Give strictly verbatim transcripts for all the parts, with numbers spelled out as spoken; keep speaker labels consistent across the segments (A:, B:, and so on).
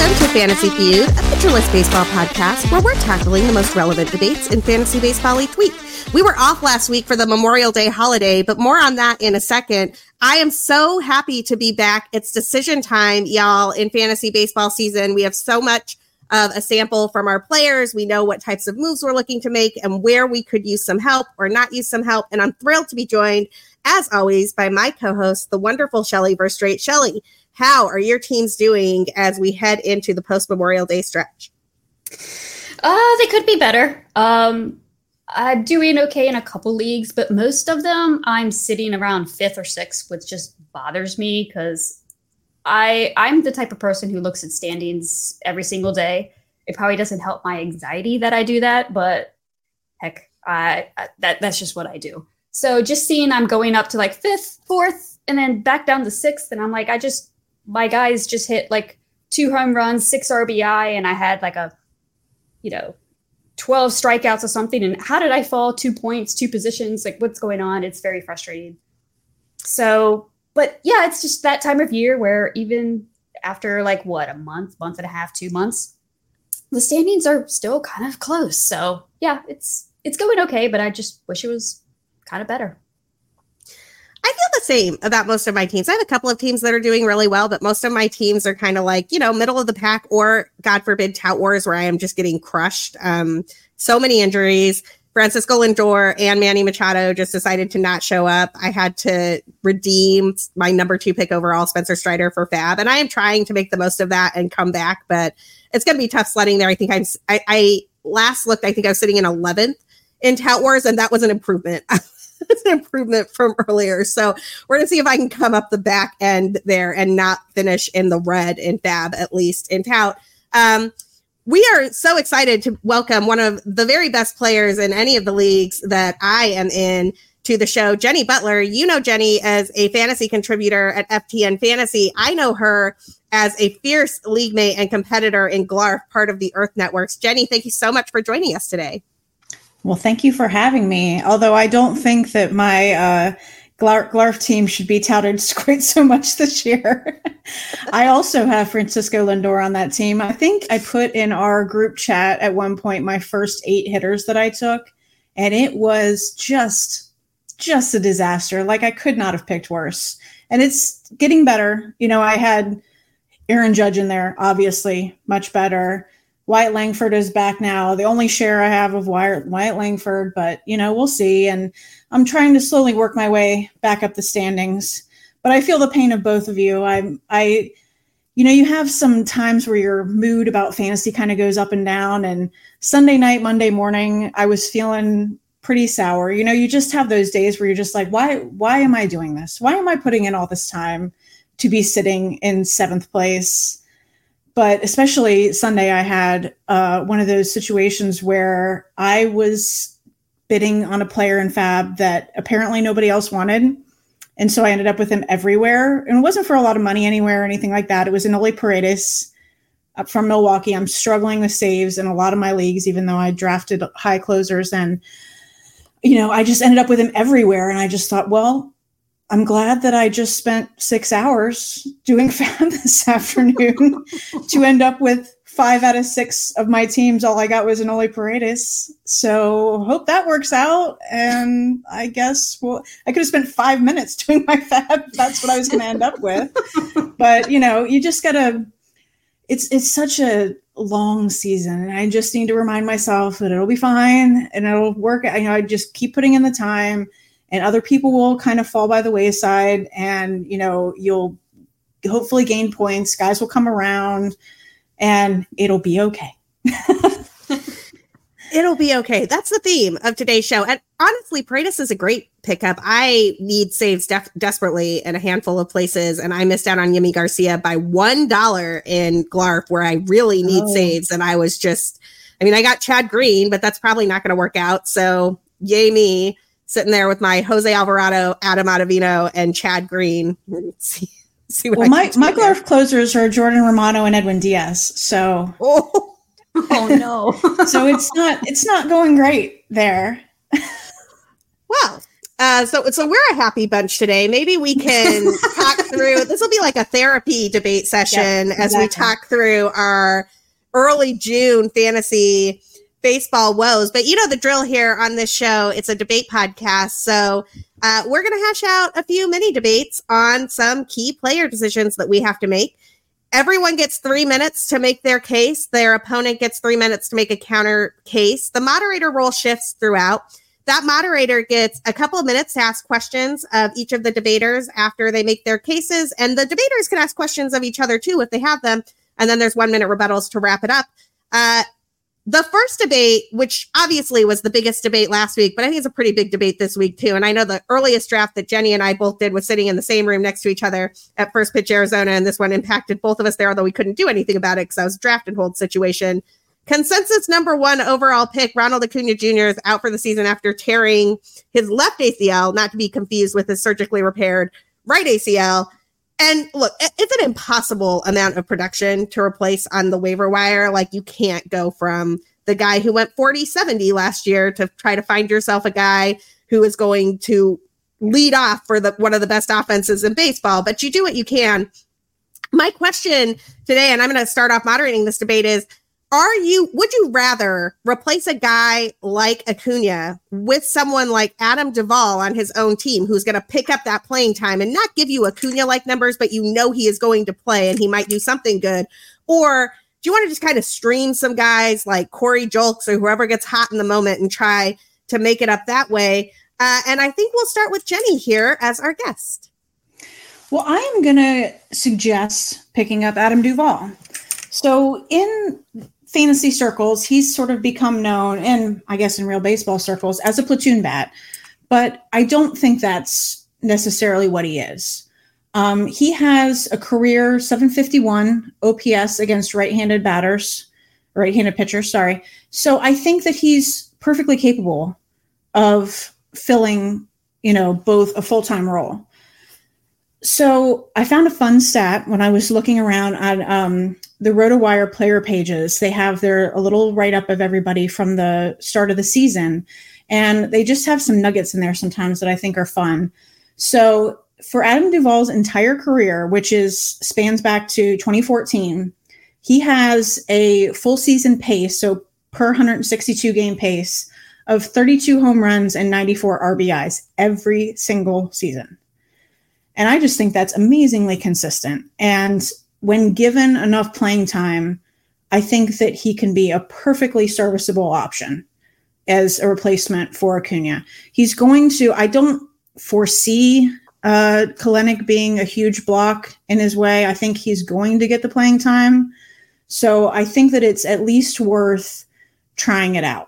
A: Welcome to Fantasy Feud, a featureless baseball podcast where we're tackling the most relevant debates in fantasy baseball each week. We were off last week for the Memorial Day holiday, but more on that in a second. I am so happy to be back. It's decision time, y'all, in fantasy baseball season. We have so much of a sample from our players. We know what types of moves we're looking to make and where we could use some help or not use some help. And I'm thrilled to be joined, as always, by my co-host, the wonderful Shelly Verstraete. Shelly, how are your teams doing as we head into the post-Memorial Day stretch?
B: Uh, they could be better. Um, I'm doing okay in a couple leagues, but most of them I'm sitting around fifth or sixth, which just bothers me because I, I'm the type of person who looks at standings every single day. It probably doesn't help my anxiety that I do that, but heck, I, I that that's just what I do. So just seeing I'm going up to like fifth, fourth, and then back down to sixth, and I'm like, I just, my guys just hit like two home runs, six R B I, and I had like a, you know, twelve strikeouts or something. And how did I fall two points, two positions? Like, what's going on? It's very frustrating. So, but yeah, it's just that time of year where even after like what, a month, month and a half, two months, the standings are still kind of close. So yeah, it's, it's going okay, but I just wish it was kind of better.
A: I feel the same about most of my teams. I have a couple of teams that are doing really well, but most of my teams are kind of like, you know, middle of the pack or, God forbid, tout wars where I am just getting crushed. Um, so many injuries. Francisco Lindor and Manny Machado just decided to not show up. I had to redeem my number two pick overall, Spencer Strider, for Fab. And I am trying to make the most of that and come back, but it's going to be tough sledding there. I think I'm, I, I last looked, I think I was sitting in eleventh in tout wars, and that was an improvement. It's an improvement from earlier. So we're going to see if I can come up the back end there and not finish in the red in Fab, at least in tout. Um, we are so excited to welcome one of the very best players in any of the leagues that I am in to the show, Jenny Butler. You know Jenny as a fantasy contributor at F T N Fantasy. I know her as a fierce league mate and competitor in Glarf, part of the Earth Networks. Jenny, thank you so much for joining us today.
C: Well, thank you for having me. Although I don't think that my uh, Glarf, Glarf team should be touted quite so much this year. I also have Francisco Lindor on that team. I think I put in our group chat at one point my first eight hitters that I took, and it was just, just a disaster. Like I could not have picked worse. And it's getting better. You know, I had Aaron Judge in there, obviously, much better. Wyatt Langford is back now. The only share I have of Wyatt, Wyatt Langford, but, you know, we'll see. And I'm trying to slowly work my way back up the standings. But I feel the pain of both of you. I, I, you know, you have some times where your mood about fantasy kind of goes up and down. And Sunday night, Monday morning, I was feeling pretty sour. You know, you just have those days where you're just like, why, why am I doing this? Why am I putting in all this time to be sitting in seventh place? But especially Sunday, I had uh, one of those situations where I was bidding on a player in Fab that apparently nobody else wanted. And so I ended up with him everywhere. And it wasn't for a lot of money anywhere or anything like that. It was Enoli Paredes up from Milwaukee. I'm struggling with saves in a lot of my leagues, even though I drafted high closers. And, you know, I just ended up with him everywhere. And I just thought, well, I'm glad that I just spent six hours doing Fab this afternoon to end up with five out of six of my teams. All I got was Enoli Paredes. So hope that works out. And I guess, well, I could have spent five minutes doing my Fab. That's what I was going to end up with. But, you know, you just got to, it's, it's such a long season. And I just need to remind myself that it'll be fine and it'll work. You know, I just keep putting in the time. And other people will kind of fall by the wayside, and, you know, you'll hopefully gain points. Guys will come around, and it'll be okay.
A: It'll be okay. That's the theme of today's show. And honestly, Paredes is a great pickup. I need saves def- desperately in a handful of places, and I missed out on Yimi Garcia by one dollar in Glarf, where I really need oh. saves. And I was just, I mean, I got Chad Green, but that's probably not going to work out. So yay me. Sitting there with my Jose Alvarado, Adam Ottavino, and Chad Green. see, see what
C: well, my, my Glarf closers are Jordan Romano and Edwin Diaz. So,
B: oh, oh no.
C: So it's not it's not going great there.
A: Well, Uh, so, so we're a happy bunch today. Maybe we can talk through, this will be like a therapy debate session yep, exactly. as we talk through our early June fantasy baseball woes. But you know the drill here on this show. It's a debate podcast. So uh, we're going to hash out a few mini debates on some key player decisions that we have to make. Everyone gets three minutes to make their case. Their opponent gets three minutes to make a counter case. The moderator role shifts throughout. That moderator gets a couple of minutes to ask questions of each of the debaters after they make their cases. And the debaters can ask questions of each other too if they have them. And then there's one minute rebuttals to wrap it up. Uh, the first debate, which obviously was the biggest debate last week, but I think it's a pretty big debate this week too. And I know the earliest draft that Jenny and I both did was sitting in the same room next to each other at First Pitch Arizona. And this one impacted both of us there, although we couldn't do anything about it because I was a draft and hold situation. Consensus number one overall pick, Ronald Acuna Junior is out for the season after tearing his left A C L, not to be confused with his surgically repaired right A C L. And look, it's an impossible amount of production to replace on the waiver wire. Like, you can't go from the guy who went forty seventy last year to try to find yourself a guy who is going to lead off for the one of the best offenses in baseball, but you do what you can. My question today, and I'm going to start off moderating this debate, is, Are you, would you rather replace a guy like Acuna with someone like Adam Duvall on his own team, who's going to pick up that playing time and not give you Acuna-like numbers, but you know he is going to play and he might do something good? Or do you want to just kind of stream some guys like Corey Julks or whoever gets hot in the moment and try to make it up that way? Uh, and I think we'll start with Jenny here as our guest.
C: Well, I am going to suggest picking up Adam Duvall. So in fantasy circles, he's sort of become known, and I guess in real baseball circles, as a platoon bat. But I don't think that's necessarily what he is. Um, he has a career seven fifty-one O P S against right-handed batters, right-handed pitchers, sorry. So I think that he's perfectly capable of filling, you know, both a full-time role. So I found a fun stat when I was looking around on um, the RotoWire player pages. They have their a little write-up of everybody from the start of the season, and they just have some nuggets in there sometimes that I think are fun. So for Adam Duvall's entire career, which is spans back to twenty fourteen, he has a full season pace, so per one hundred sixty-two game pace, of thirty-two home runs and ninety-four R B Is every single season. And I just think that's amazingly consistent. And when given enough playing time, I think that he can be a perfectly serviceable option as a replacement for Acuna. He's going to, I don't foresee uh, Kelenic being a huge block in his way. I think he's going to get the playing time. So I think that it's at least worth trying it out.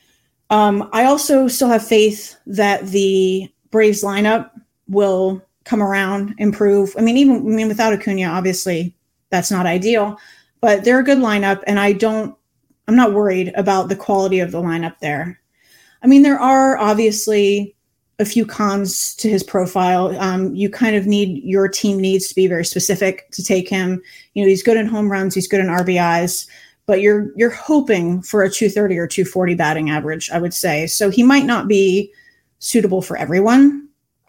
C: Um, I also still have faith that the Braves lineup will come around, improve. I mean, even I mean, without Acuna, obviously that's not ideal, but they're a good lineup. And I don't, I'm not worried about the quality of the lineup there. I mean, there are obviously a few cons to his profile. Um, you kind of need, your team needs to be very specific to take him. You know, he's good in home runs, he's good in R B Is, but you're, you're hoping for a two thirty or two forty batting average, I would say. So he might not be suitable for everyone,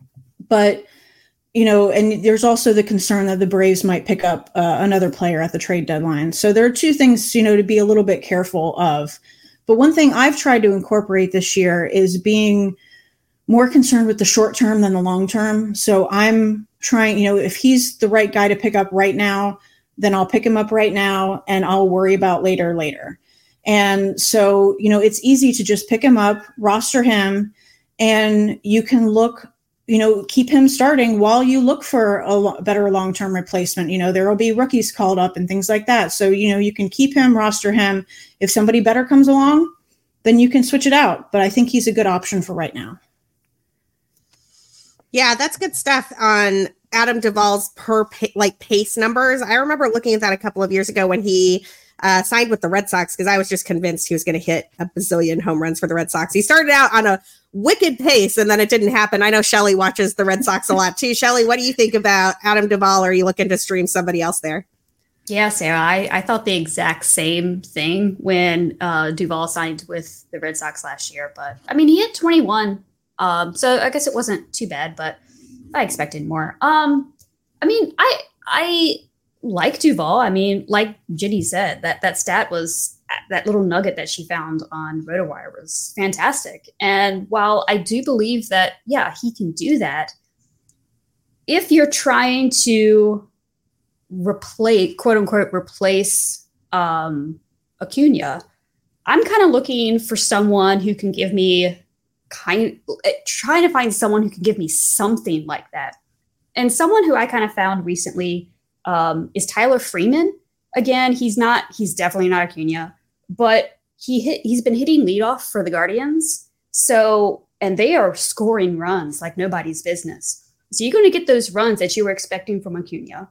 C: but you know, and there's also the concern that the Braves might pick up uh, another player at the trade deadline. So there are two things, you know, to be a little bit careful of. But one thing I've tried to incorporate this year is being more concerned with the short term than the long term. So I'm trying, you know, if he's the right guy to pick up right now, then I'll pick him up right now and I'll worry about later, later. And so, you know, it's easy to just pick him up, roster him, and you can look, you know, keep him starting while you look for a lo- better long-term replacement. You know, there will be rookies called up and things like that. So, you know, you can keep him, roster him. If somebody better comes along, then you can switch it out. But I think he's a good option for right now.
A: Yeah, that's good stuff on Adam Duvall's per pa- like pace numbers. I remember looking at that a couple of years ago when he uh, signed with the Red Sox, because I was just convinced he was going to hit a bazillion home runs for the Red Sox. He started out on a wicked pace, and then it didn't happen. I know Shelly watches the Red Sox a lot too. Shelly, what do you think about Adam Duvall? Are you looking to stream somebody else there?
B: Yeah, Sarah, I, I thought the exact same thing when uh, Duvall signed with the Red Sox last year. But, I mean, he hit twenty-one Um, so I guess it wasn't too bad, but I expected more. Um, I mean, I I like Duval. I mean, like Ginny said, that that stat was that little nugget that she found on RotoWire was fantastic. And while I do believe that, yeah, he can do that, if you're trying to replace, quote unquote, replace um, Acuna, I'm kind of looking for someone who can give me kind, trying to find someone who can give me something like that. And someone who I kind of found recently um, is Tyler Freeman. Again, he's not, he's definitely not Acuna, but he hit, he's been hitting leadoff for the Guardians. So, and they are scoring runs like nobody's business. So you're going to get those runs that you were expecting from Acuna.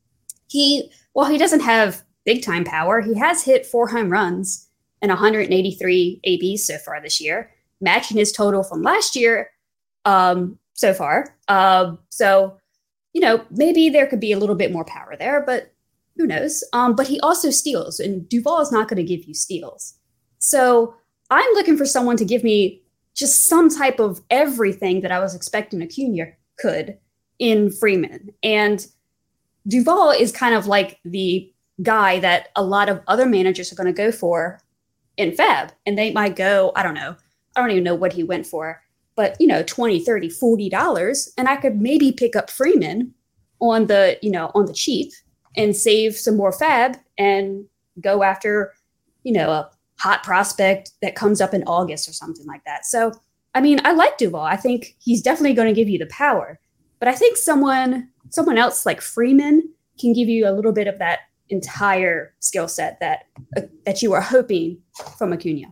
B: He, while he doesn't have big time power, he has hit four home runs and one hundred eighty-three A Bs so far this year, matching his total from last year um, so far. Uh, so, you know, maybe there could be a little bit more power there, but who knows? Um, but he also steals, and Duval is not going to give you steals. So I'm looking for someone to give me just some type of everything that I was expecting Acuna could in Freeman. And Duval is kind of like the guy that a lot of other managers are going to go for in Fab. And they might go, I don't know, I don't even know what he went for, but, you know, twenty, thirty, forty dollars. And I could maybe pick up Freeman on the, you know, on the cheap and save some more Fab and go after, you know, a hot prospect that comes up in August or something like that. So, I mean, I like Duval. I think he's definitely going to give you the power, but I think someone, someone else like Freeman can give you a little bit of that entire skill set that, uh, that you were hoping from Acuna.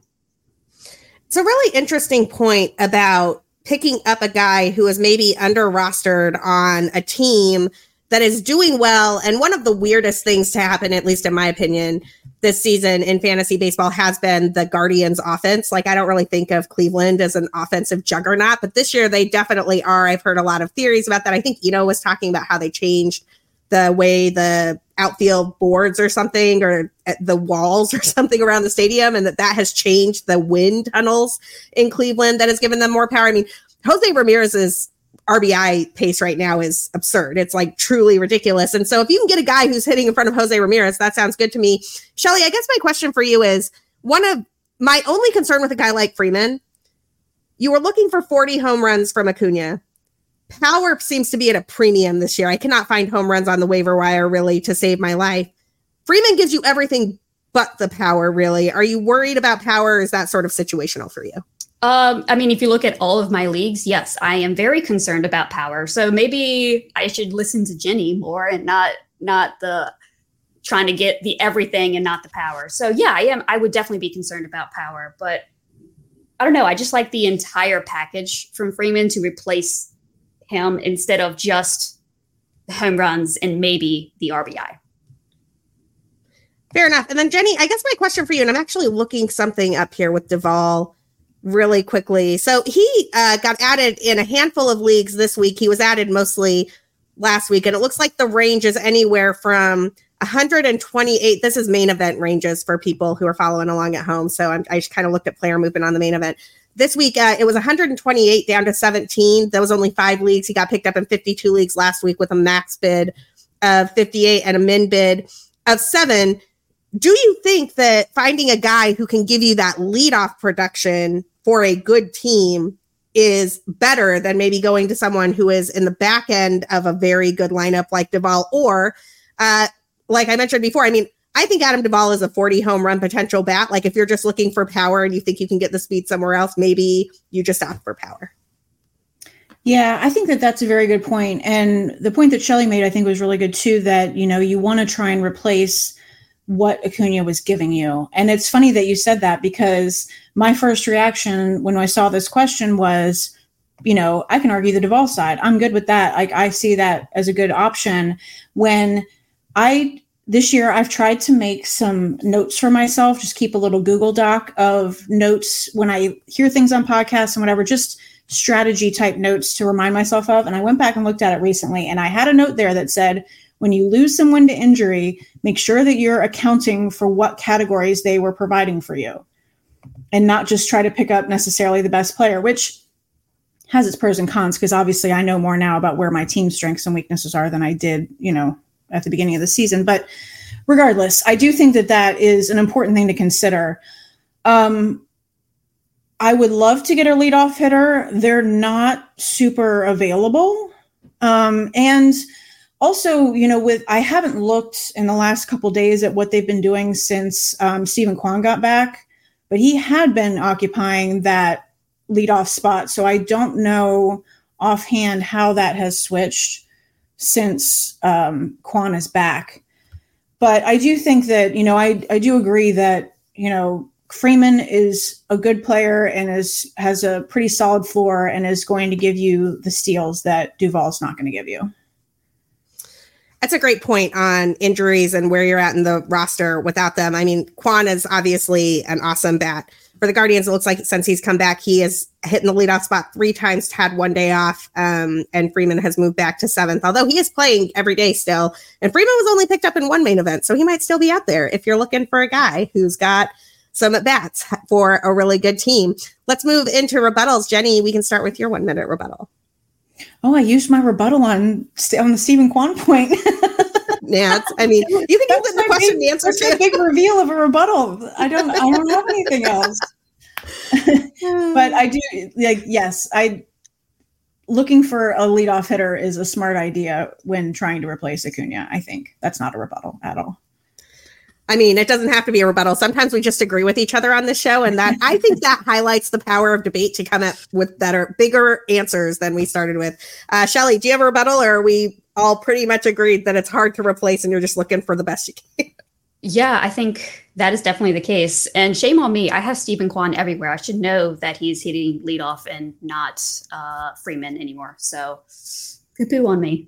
A: It's a really interesting point about picking up a guy who is maybe under rostered on a team that is doing well. And one of the weirdest things to happen, at least in my opinion, this season in fantasy baseball has been the Guardians offense. Like, I don't really think of Cleveland as an offensive juggernaut, but this year they definitely are. I've heard a lot of theories about that. I think Eno was talking about how they changed the way the outfield boards or something, or the walls or something around the stadium, and that that has changed the wind tunnels in Cleveland that has given them more power. I mean, Jose Ramirez's R B I pace right now is absurd. It's like truly ridiculous. And so if you can get a guy who's hitting in front of Jose Ramirez, that sounds good to me. Shelly, I guess my question for you is, one of my only concern with a guy like Freeman, you were looking for forty home runs from Acuna. Power seems to be at a premium this year. I cannot find home runs on the waiver wire really to save my life. Freeman gives you everything but the power, really. Are you worried about power? Or is that sort of situational for you?
B: Um, I mean, if you look at all of my leagues, yes, I am very concerned about power. So maybe I should listen to Jenny more and not not the trying to get the everything and not the power. So yeah, I am. I would definitely be concerned about power, but I don't know. I just like the entire package from Freeman to replace him instead of just the home runs and maybe the R B I.
A: Fair enough. And then Jenny, I guess my question for you, and I'm actually looking something up here with Duval really quickly. So he uh, got added in a handful of leagues this week. He was added mostly last week, and it looks like the range is anywhere from one hundred twenty-eight. This is main event ranges for people who are following along at home. So I'm, I just kind of looked at player movement on the main event. This week, uh, it was one hundred twenty-eight down to seventeen. That was only five leagues. He got picked up in fifty-two leagues last week with a max bid of fifty-eight and a min bid of seven. Do you think that finding a guy who can give you that leadoff production for a good team is better than maybe going to someone who is in the back end of a very good lineup like Duval? Or, uh, like I mentioned before, I mean, I think Adam Duval is a forty home run potential bat. Like, if you're just looking for power and you think you can get the speed somewhere else, maybe you just opt for power.
C: Yeah, I think that that's a very good point. And the point that Shelly made, I think, was really good too, that, you know, you want to try and replace what Acuna was giving you. And it's funny that you said that, because my first reaction when I saw this question was, you know, I can argue the Duval side. I'm good with that. Like, I see that as a good option. When I, this year, I've tried to make some notes for myself, just keep a little Google Doc of notes when I hear things on podcasts and whatever, just strategy type notes to remind myself of. And I went back and looked at it recently, and I had a note there that said, when you lose someone to injury, make sure that you're accounting for what categories they were providing for you, and not just try to pick up necessarily the best player, which has its pros and cons, because obviously I know more now about where my team's strengths and weaknesses are than I did, you know, at the beginning of the season. But regardless, I do think that that is an important thing to consider. Um, I would love to get a leadoff hitter. They're not super available. Um, and also, you know, with I haven't looked in the last couple of days at what they've been doing since um, Steven Kwan got back, but he had been occupying that leadoff spot. So I don't know offhand how that has switched since um, Kwan is back. But I do think that, you know, I, I do agree that, you know, Freeman is a good player and is has a pretty solid floor and is going to give you the steals that Duvall's not going to give you.
A: That's a great point on injuries and where you're at in the roster without them. I mean, Kwan is obviously an awesome bat. For the Guardians, it looks like since he's come back, he has hit in the leadoff spot three times, had one day off, um, and Freeman has moved back to seventh, although he is playing every day still. And Freeman was only picked up in one main event, so he might still be out there if you're looking for a guy who's got some at-bats for a really good team. Let's move into rebuttals. Jenny, we can start with your one-minute rebuttal.
C: Oh, I used my rebuttal on, on the Steven Kwan point.
A: Yeah, I mean, you can use it in the question
C: big,
A: and answer
C: that's
A: too.
C: a big reveal of a rebuttal. I don't, I don't have anything else. But I do, like, yes, I looking for a leadoff hitter is a smart idea when trying to replace Acuna. I think that's not a rebuttal at all.
A: I mean, it doesn't have to be a rebuttal. Sometimes we just agree with each other on this show. And that I think that highlights the power of debate to come up with better, bigger answers than we started with. Uh, Shelly, do you have a rebuttal, or are we all pretty much agreed that it's hard to replace and you're just looking for the best you can?
B: Yeah, I think that is definitely the case. And shame on me. I have Steven Kwan everywhere. I should know that he's hitting leadoff and not uh, Freeman anymore. So poo-poo on me.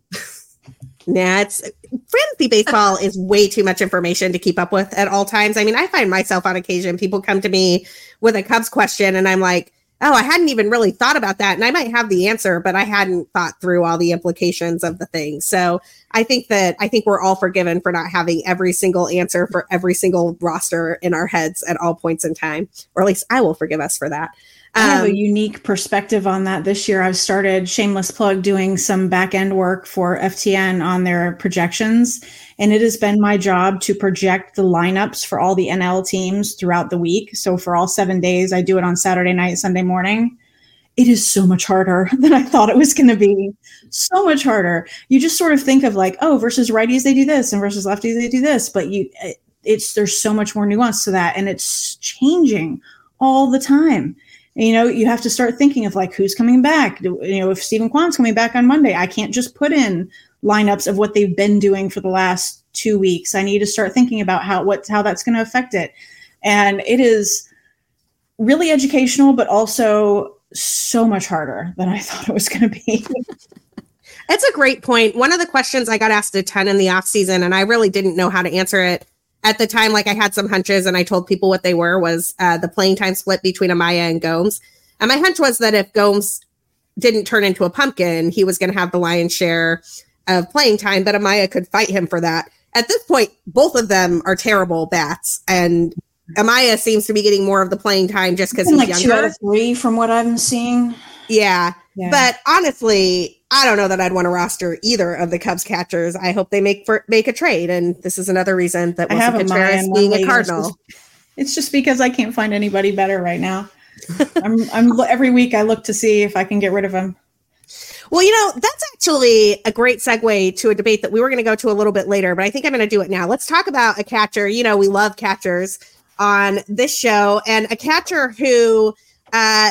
A: Nah, it's fantasy baseball is way too much information to keep up with at all times. I mean, I find myself on occasion, people come to me with a Cubs question and I'm like, oh, I hadn't even really thought about that. And I might have the answer, but I hadn't thought through all the implications of the thing. So I think that I think we're all forgiven for not having every single answer for every single roster in our heads at all points in time, or at least I will forgive us for that.
C: I have
A: Um,
C: a unique perspective on that this year. I've started, shameless plug, doing some back end work for F T N on their projections. And it has been my job to project the lineups for all the N L teams throughout the week. So for all seven days, I do it on Saturday night, Sunday morning. It is so much harder than I thought it was going to be. So much harder. You just sort of think of like, oh, versus righties, they do this, and versus lefties, they do this. But you, it's there's so much more nuance to that. And it's changing all the time. You know, you have to start thinking of like, who's coming back? You know, if Steven Kwan's coming back on Monday, I can't just put in lineups of what they've been doing for the last two weeks. I need to start thinking about how what how that's going to affect it. And it is really educational, but also so much harder than I thought it was going to be.
A: It's a great point. One of the questions I got asked a ton in the off season, and I really didn't know how to answer it at the time. Like I had some hunches and I told people what they were, was uh, the playing time split between Amaya and Gomes. And my hunch was that if Gomes didn't turn into a pumpkin, he was going to have the lion's share of playing time, but Amaya could fight him for that. At this point, both of them are terrible bats, and Amaya seems to be getting more of the playing time just because he's
C: like
A: younger.
C: Two out of three from what I'm seeing.
A: Yeah.
C: Yeah.
A: But honestly, I don't know that I'd want to roster either of the Cubs catchers. I hope they make for make a trade. And this is another reason that
C: I have
A: Wilson
C: Amaya
A: Contreras
C: in
A: being
C: one
A: a
C: league.
A: Cardinal.
C: It's just, it's just because I can't find anybody better right now. I'm, I'm every week I look to see if I can get rid of him.
A: Well, you know, that's actually a great segue to a debate that we were going to go to a little bit later, but I think I'm going to do it now. Let's talk about a catcher. You know, we love catchers on this show, and a catcher who uh,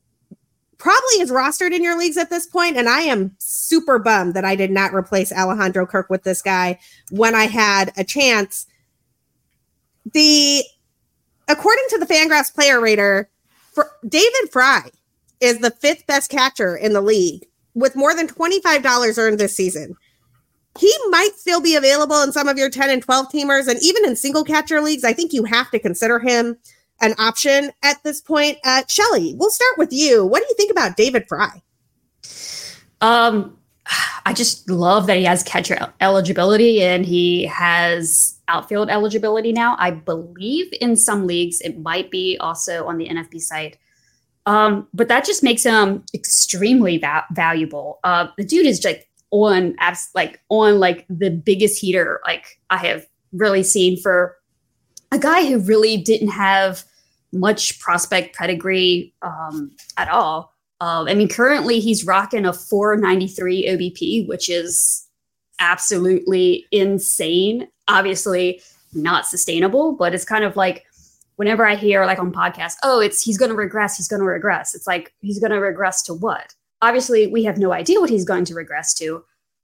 A: probably is rostered in your leagues at this point, and I am super bummed that I did not replace Alejandro Kirk with this guy when I had a chance. The according to the Fangraphs Player Rater, for David Fry is the fifth best catcher in the league with more than twenty-five dollars earned this season. He might still be available in some of your ten and twelve teamers, and even in single catcher leagues, I think you have to consider him an option at this point. Uh, Shelly, we'll start with you. What do you think about David Fry?
B: Um, I just love that he has catcher eligibility and he has outfield eligibility now. I believe in some leagues it might be also on the N F B site. Um, but that just makes him extremely va- valuable. Uh, the dude is like on abs- like on like the biggest heater like I have really seen for a guy who really didn't have much prospect pedigree um, at all. Um, I mean, currently he's rocking a four ninety-three O B P, which is absolutely insane. Obviously not sustainable, but it's kind of like whenever I hear like on podcasts, oh, it's he's going to regress, he's going to regress. It's like, he's going to regress to what? Obviously, we have no idea what he's going to regress to.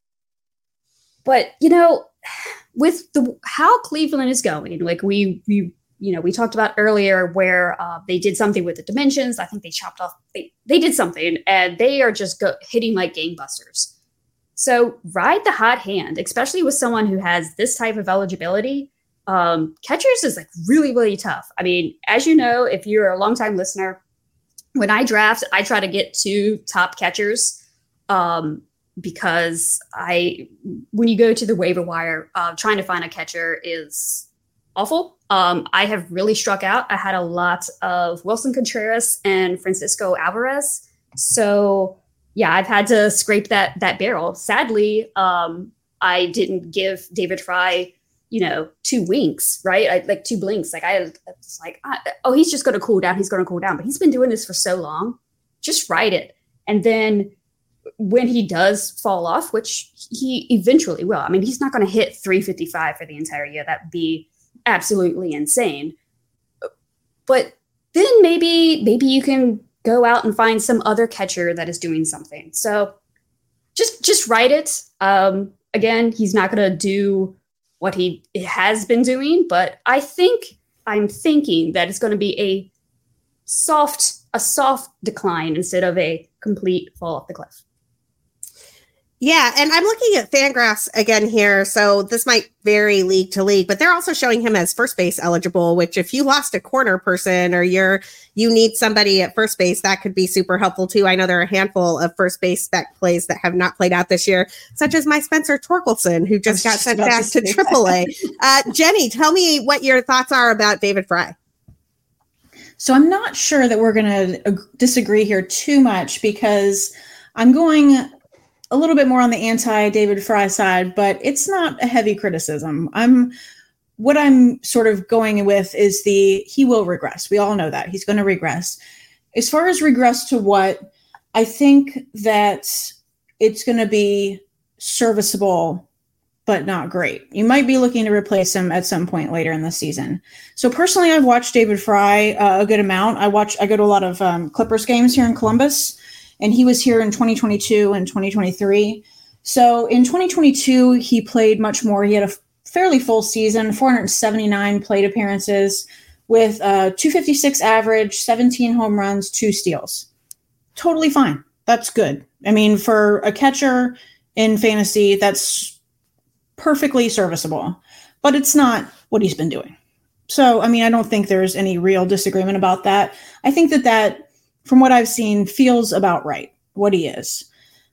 B: But, you know, with the how Cleveland is going, like we, we you know, we talked about earlier where uh, they did something with the dimensions. I think they chopped off, they, they did something, and they are just go, hitting like gangbusters. So ride the hot hand, especially with someone who has this type of eligibility. Um, catchers is like really, really tough. I mean, as you know, if you're a longtime listener, when I draft, I try to get two top catchers um, because I, when you go to the waiver wire, uh, trying to find a catcher is awful. Um, I have really struck out. I had a lot of Wilson Contreras and Francisco Alvarez. So yeah, I've had to scrape that that barrel. Sadly, um, I didn't give David Fry, you know, two winks, right? I, like two blinks. Like I was like, I, oh, he's just going to cool down. He's going to cool down. But he's been doing this for so long. Just ride it. And then when he does fall off, which he eventually will, I mean, he's not going to hit three fifty-five for the entire year. That'd be absolutely insane. But then maybe, maybe you can go out and find some other catcher that is doing something. So just, just write it. Um, again, he's not going to do what he has been doing, but I think I'm thinking that it's going to be a soft, a soft decline instead of a complete fall off the cliff.
A: Yeah, and I'm looking at Fangraphs again here, so this might vary league to league, but they're also showing him as first base eligible, which if you lost a corner person or you're you need somebody at first base, that could be super helpful too. I know there are a handful of first base spec plays that have not played out this year, such as my Spencer Torkelson, who just got just sent back to, to triple A. Uh, Jenny, tell me what your thoughts are about David Fry.
C: So I'm not sure that we're going to ag- disagree here too much because I'm going a little bit more on the anti-David Fry side, but it's not a heavy criticism. I'm what I'm sort of going with is the he will regress. We all know that he's going to regress. As far as regress to what, I think that it's going to be serviceable, but not great. You might be looking to replace him at some point later in the season. So personally, I've watched David Fry uh, a good amount. I watch. I go to a lot of um, Clippers games here in Columbus. And he was here in twenty twenty-two and twenty twenty-three. So in twenty twenty-two, he played much more. He had a f- fairly full season, four hundred seventy-nine plate appearances with a two fifty-six average, seventeen home runs, two steals. Totally fine. That's good. I mean, for a catcher in fantasy, that's perfectly serviceable. But it's not what he's been doing. So, I mean, I don't think there's any real disagreement about that. I think that that from what I've seen, feels about right, what he is.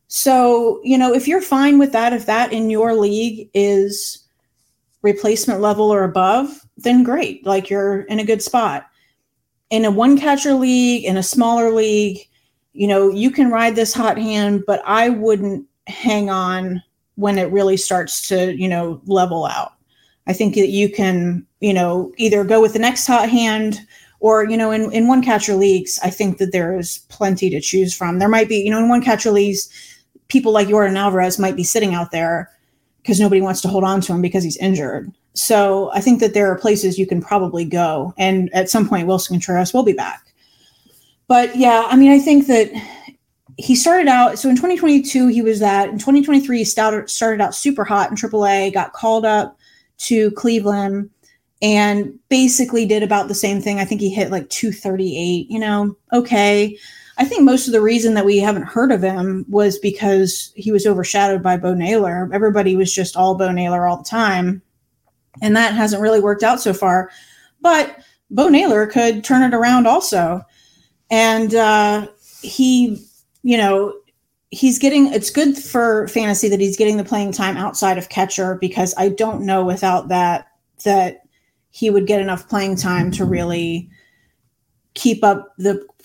C: So, you know, if you're fine with that, if that in your league is replacement level or above, then great. Like you're in a good spot. In a one catcher league, in a smaller league, you know, you can ride this hot hand, but I wouldn't hang on when it really starts to, you know, level out. I think that you can, you know, either go with the next hot hand or, you know, in, in one catcher leagues, I think that there is plenty to choose from. There might be, you know, in one catcher leagues, people like Jordan Alvarez might be sitting out there because nobody wants to hold on to him because he's injured. So I think that there are places you can probably go. And at some point, Wilson Contreras will be back. But yeah, I mean, I think that he started out, so in twenty twenty-two, he was that. In twenty twenty-three, he started, started out super hot in triple A, got called up to Cleveland, and basically did about the same thing. I think he hit like two thirty-eight, you know, okay. I think most of the reason that we haven't heard of him was because he was overshadowed by Bo Naylor. Everybody was just all Bo Naylor all the time. And that hasn't really worked out so far. But Bo Naylor could turn it around also. And uh, he, you know, he's getting, it's good for fantasy that he's getting the playing time outside of catcher, because I don't know without that, that he would get enough playing time to really keep up the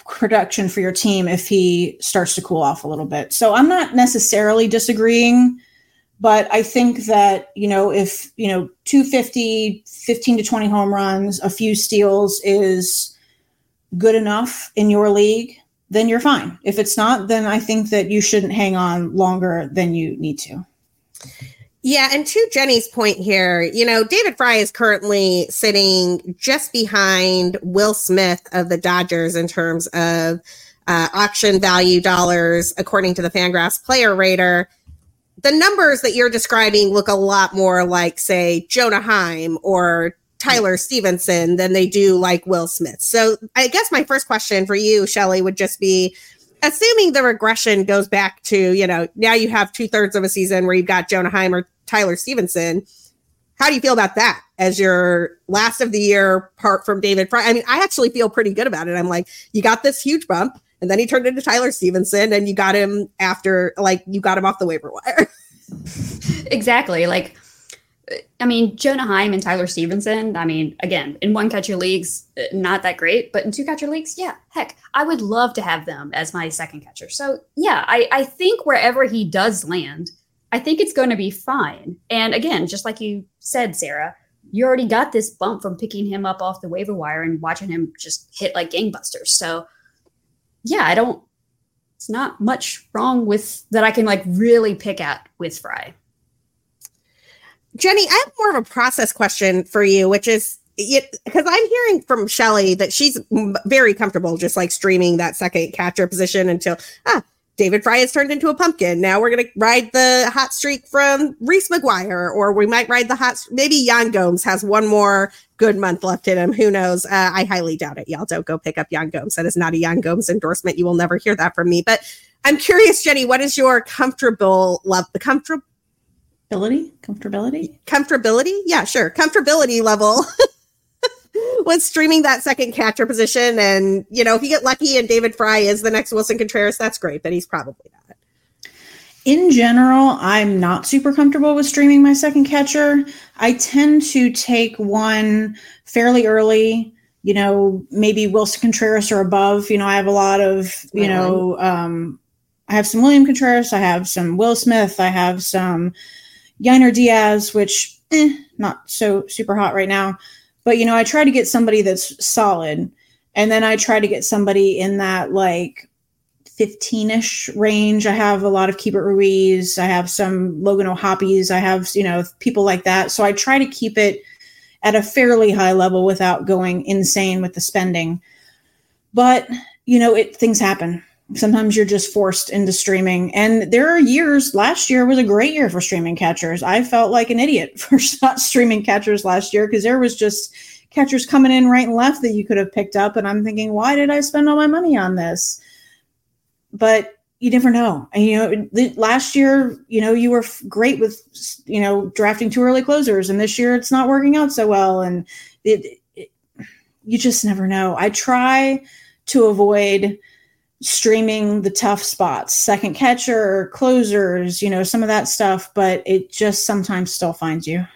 C: production for your team if he starts to cool off a little bit. So I'm not necessarily disagreeing, but I think that, you know, if, you know, two fifty, fifteen to twenty home runs, a few steals is good enough in your league, then you're fine. If it's not, then I think that you shouldn't hang on longer than you need to.
A: Yeah, and to Jenny's point here, you know, David Fry is currently sitting just behind Will Smith of the Dodgers in terms of uh, auction value dollars, according to the Fangraphs Player Rater. The numbers that you're describing look a lot more like, say, Jonah Heim or Tyler Stevenson than they do like Will Smith. So I guess my first question for you, Shelly, would just be, assuming the regression goes back to, you know, now you have two thirds of a season where you've got Jonah Heim or Tyler Stevenson. How do you feel about that as your last of the year part from David Fry? I mean, I actually feel pretty good about it. I'm like, you got this huge bump and then he turned into Tyler Stevenson and you got him after, like, you got him off the waiver wire.
B: Exactly. Like, I mean, Jonah Heim and Tyler Stevenson, I mean, again, in one catcher leagues, not that great, but in two catcher leagues, yeah, heck, I would love to have them as my second catcher. So yeah, I, I think wherever he does land, I think it's going to be fine. And again, just like you said, Sarah, you already got this bump from picking him up off the waiver wire and watching him just hit like gangbusters. So yeah, I don't, it's not much wrong with that I can like really pick at with Fry.
A: Jenny, I have more of a process question for you, which is, because I'm hearing from Shelly that she's very comfortable just like streaming that second catcher position until, ah, David Fry has turned into a pumpkin. Now we're going to ride the hot streak from Reese McGuire, or we might ride the hot, maybe Yan Gomes has one more good month left in him. Who knows? Uh, I highly doubt it. Y'all don't go pick up Yan Gomes. That is not a Yan Gomes endorsement. You will never hear that from me. But I'm curious, Jenny, what is your comfortable love, the comfortable,
C: Comfortability? Comfortability?
A: Comfortability? Yeah, sure. Comfortability level with streaming that second catcher position. And, you know, if you get lucky and David Fry is the next Wilson Contreras, that's great, but he's probably not.
C: In general, I'm not super comfortable with streaming my second catcher. I tend to take one fairly early, you know, maybe Wilson Contreras or above. You know, I have a lot of, you know, um, I have some William Contreras, I have some Will Smith, I have some Yainer Diaz, which eh, not so super hot right now. But, you know, I try to get somebody that's solid. And then I try to get somebody in that like fifteen-ish range. I have a lot of Keibert Ruiz. I have some Logan O'Hoppies. I have, you know, people like that. So I try to keep it at a fairly high level without going insane with the spending. But, you know, it things happen. Sometimes you're just forced into streaming. And there are years, last year was a great year for streaming catchers. I felt like an idiot for not streaming catchers last year because there was just catchers coming in right and left that you could have picked up. And I'm thinking, why did I spend all my money on this? But you never know. And, you know, last year, you know, you were great with, you know, drafting too early closers. And this year it's not working out so well. And it, it you just never know. I try to avoid streaming the tough spots, second catcher, closers, you know, some of that stuff, but it just sometimes still finds you.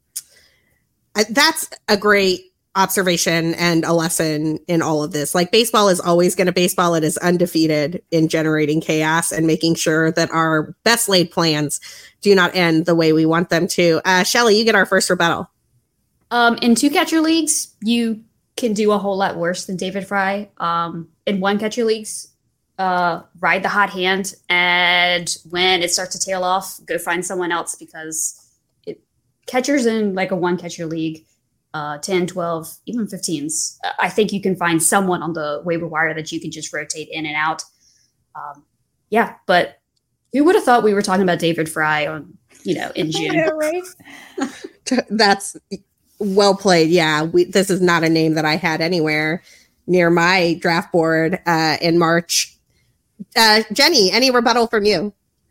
A: That's a great observation and a lesson in all of this. Like, baseball is always going to baseball. It is undefeated in generating chaos and making sure that our best laid plans do not end the way we want them to. Uh, Shelly, you get our first rebuttal.
B: Um, in two catcher leagues, you can do a whole lot worse than David Fry. Um, in one catcher leagues, uh, ride the hot hand, and when it starts to tail off, go find someone else, because it, catchers in like a one catcher league, uh, ten, twelve, even fifteens, I think you can find someone on the waiver wire that you can just rotate in and out. Um, yeah, but who would have thought we were talking about David Fry on, you know, in June?
C: Yeah, right?
A: That's well played. Yeah, we, this is not a name that I had anywhere near my draft board uh, in March. Uh, Jenny, any rebuttal from you?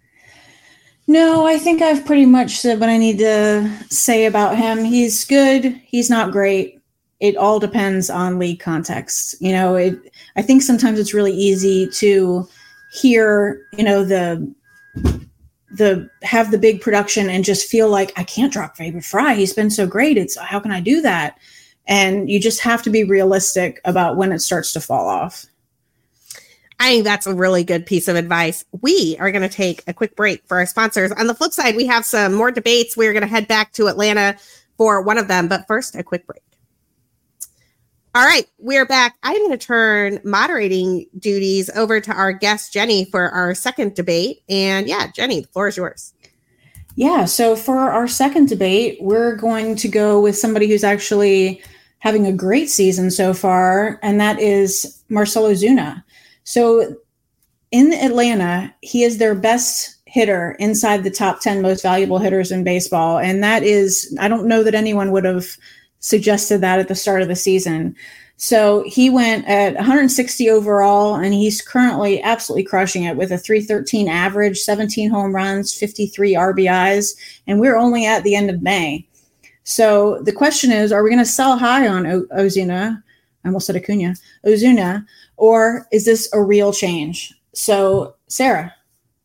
C: No, I think I've pretty much said what I need to say about him. He's good. He's not great. It all depends on league context. You know, it, I think sometimes it's really easy to hear, you know, the the have the big production and just feel like, I can't drop David Fry. He's been so great. It's how can I do that? And you just have to be realistic about when it starts to fall off.
A: I think that's a really good piece of advice. We are going to take a quick break for our sponsors. On the flip side, we have some more debates. We're going to head back to Atlanta for one of them. But first, a quick break. All right, we're back. I'm going to turn moderating duties over to our guest, Jenny, for our second debate. And yeah, Jenny, the floor is yours.
C: Yeah, so for our second debate, we're going to go with somebody who's actually having a great season so far, and that is Marcell Ozuna. So in Atlanta, he is their best hitter inside the top ten most valuable hitters in baseball. And that is, I don't know that anyone would have suggested that at the start of the season. So he went at one hundred sixty overall, and he's currently absolutely crushing it with a three thirteen average, seventeen home runs, fifty-three R B Is, and we're only at the end of May. So the question is, are we going to sell high on o- Ozuna? I almost said Acuna. Ozuna, or is this a real change? So, Sarah.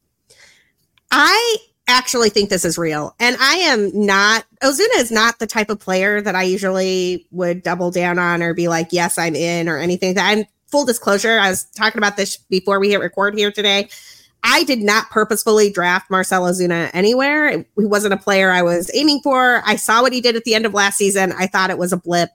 A: I actually think this is real. And I am not, Ozuna is not the type of player that I usually would double down on or be like, yes, I'm in or anything. That I'm full disclosure. I was talking about this before we hit record here today. I did not purposefully draft Marcell Ozuna anywhere. He wasn't a player I was aiming for. I saw what he did at the end of last season. I thought it was a blip.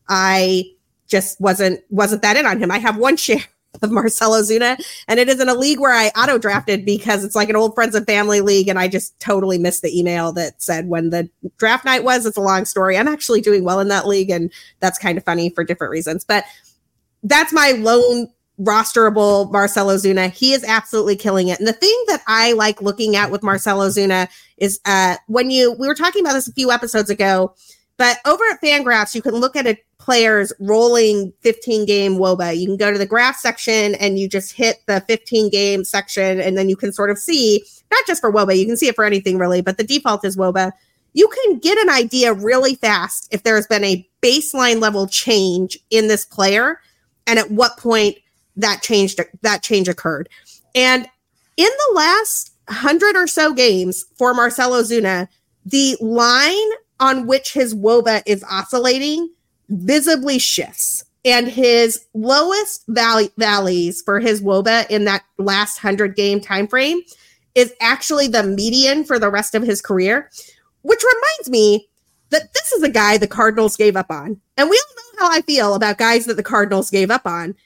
A: I just wasn't, wasn't that in on him. I have one share of Marcell Ozuna, and it is in a league where I auto drafted because it's like an old friends and family league, and I just totally missed the email that said when the draft night was. It's a long story. I'm actually doing well in that league, and that's kind of funny for different reasons, but that's my lone rosterable Marcell Ozuna. He is absolutely killing it. And the thing that I like looking at with Marcell Ozuna is uh, when you, we were talking about this a few episodes ago, but over at Fangraphs, you can look at a player's rolling fifteen game W O B A. You can go to the graph section and you just hit the fifteen game section, and then you can sort of see, not just for W O B A, you can see it for anything really, but the default is W O B A. You can get an idea really fast if there's been a baseline level change in this player and at what point that change, that change occurred. And in the last hundred or so games for Marcell Ozuna, the line on which his W O B A is oscillating visibly shifts, and his lowest valley valleys for his W O B A in that last hundred game time frame is actually the median for the rest of his career, which reminds me that this is a guy the Cardinals gave up on, and we all know how I feel about guys that the Cardinals gave up on.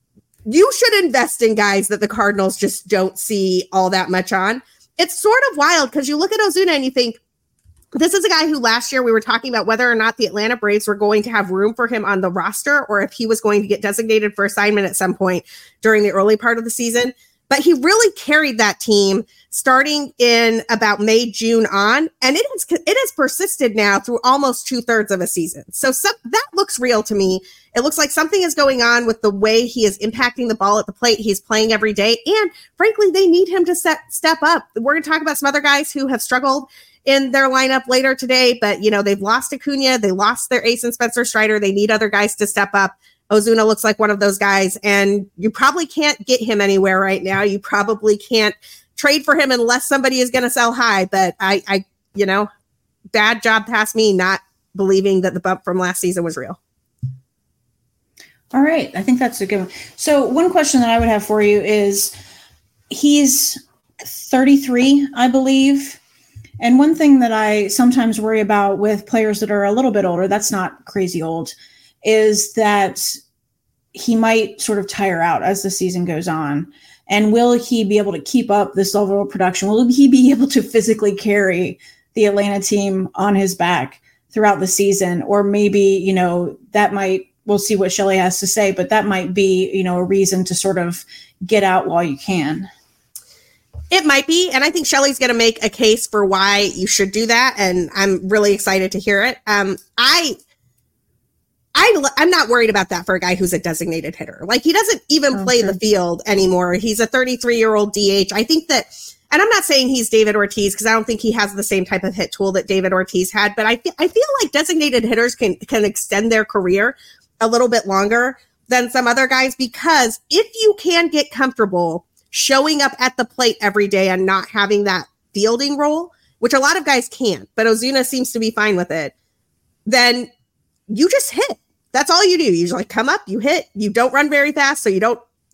A: You should invest in guys that the Cardinals just don't see all that much on. It's sort of wild because you look at Ozuna and you think, this is a guy who last year we were talking about whether or not the Atlanta Braves were going to have room for him on the roster or if he was going to get designated for assignment at some point during the early part of the season. But he really carried that team starting in about May, June on, and it has it has persisted now through almost two thirds of a season. So some, that looks real to me. It looks like something is going on with the way he is impacting the ball at the plate. He's playing every day, and frankly, they need him to set, step up. We're going to talk about some other guys who have struggled in their lineup later today, but you know they've lost Acuna, they lost their ace and Spencer Strider. They need other guys to step up. Ozuna looks like one of those guys, and you probably can't get him anywhere right now. You probably can't trade for him unless somebody is going to sell high. But I, I, you know, bad job past me not believing that the bump from last season was real.
C: All right. I think that's a good one. So one question that I would have for you is he's thirty-three, I believe. And one thing that I sometimes worry about with players that are a little bit older, that's not crazy old, is that he might sort of tire out as the season goes on. And will he be able to keep up this level of production? Will he be able to physically carry the Atlanta team on his back throughout the season? Or maybe, you know, that might, we'll see what Shelley has to say, but that might be, you know, a reason to sort of get out while you can.
A: It might be. And I think Shelley's going to make a case for why you should do that. And I'm really excited to hear it. Um, I, I, I'm not worried about that for a guy who's a designated hitter. Like, he doesn't even
C: oh,
A: play
C: sure.
A: the field anymore. He's a thirty-three-year-old D H. I think that, and I'm not saying he's David Ortiz because I don't think he has the same type of hit tool that David Ortiz had, but I, I feel like designated hitters can, can extend their career a little bit longer than some other guys, because if you can get comfortable showing up at the plate every day and not having that fielding role, which a lot of guys can't, but Ozuna seems to be fine with it, then you just hit. That's all you do. You just like come up, you hit, you don't run very fast, so you don't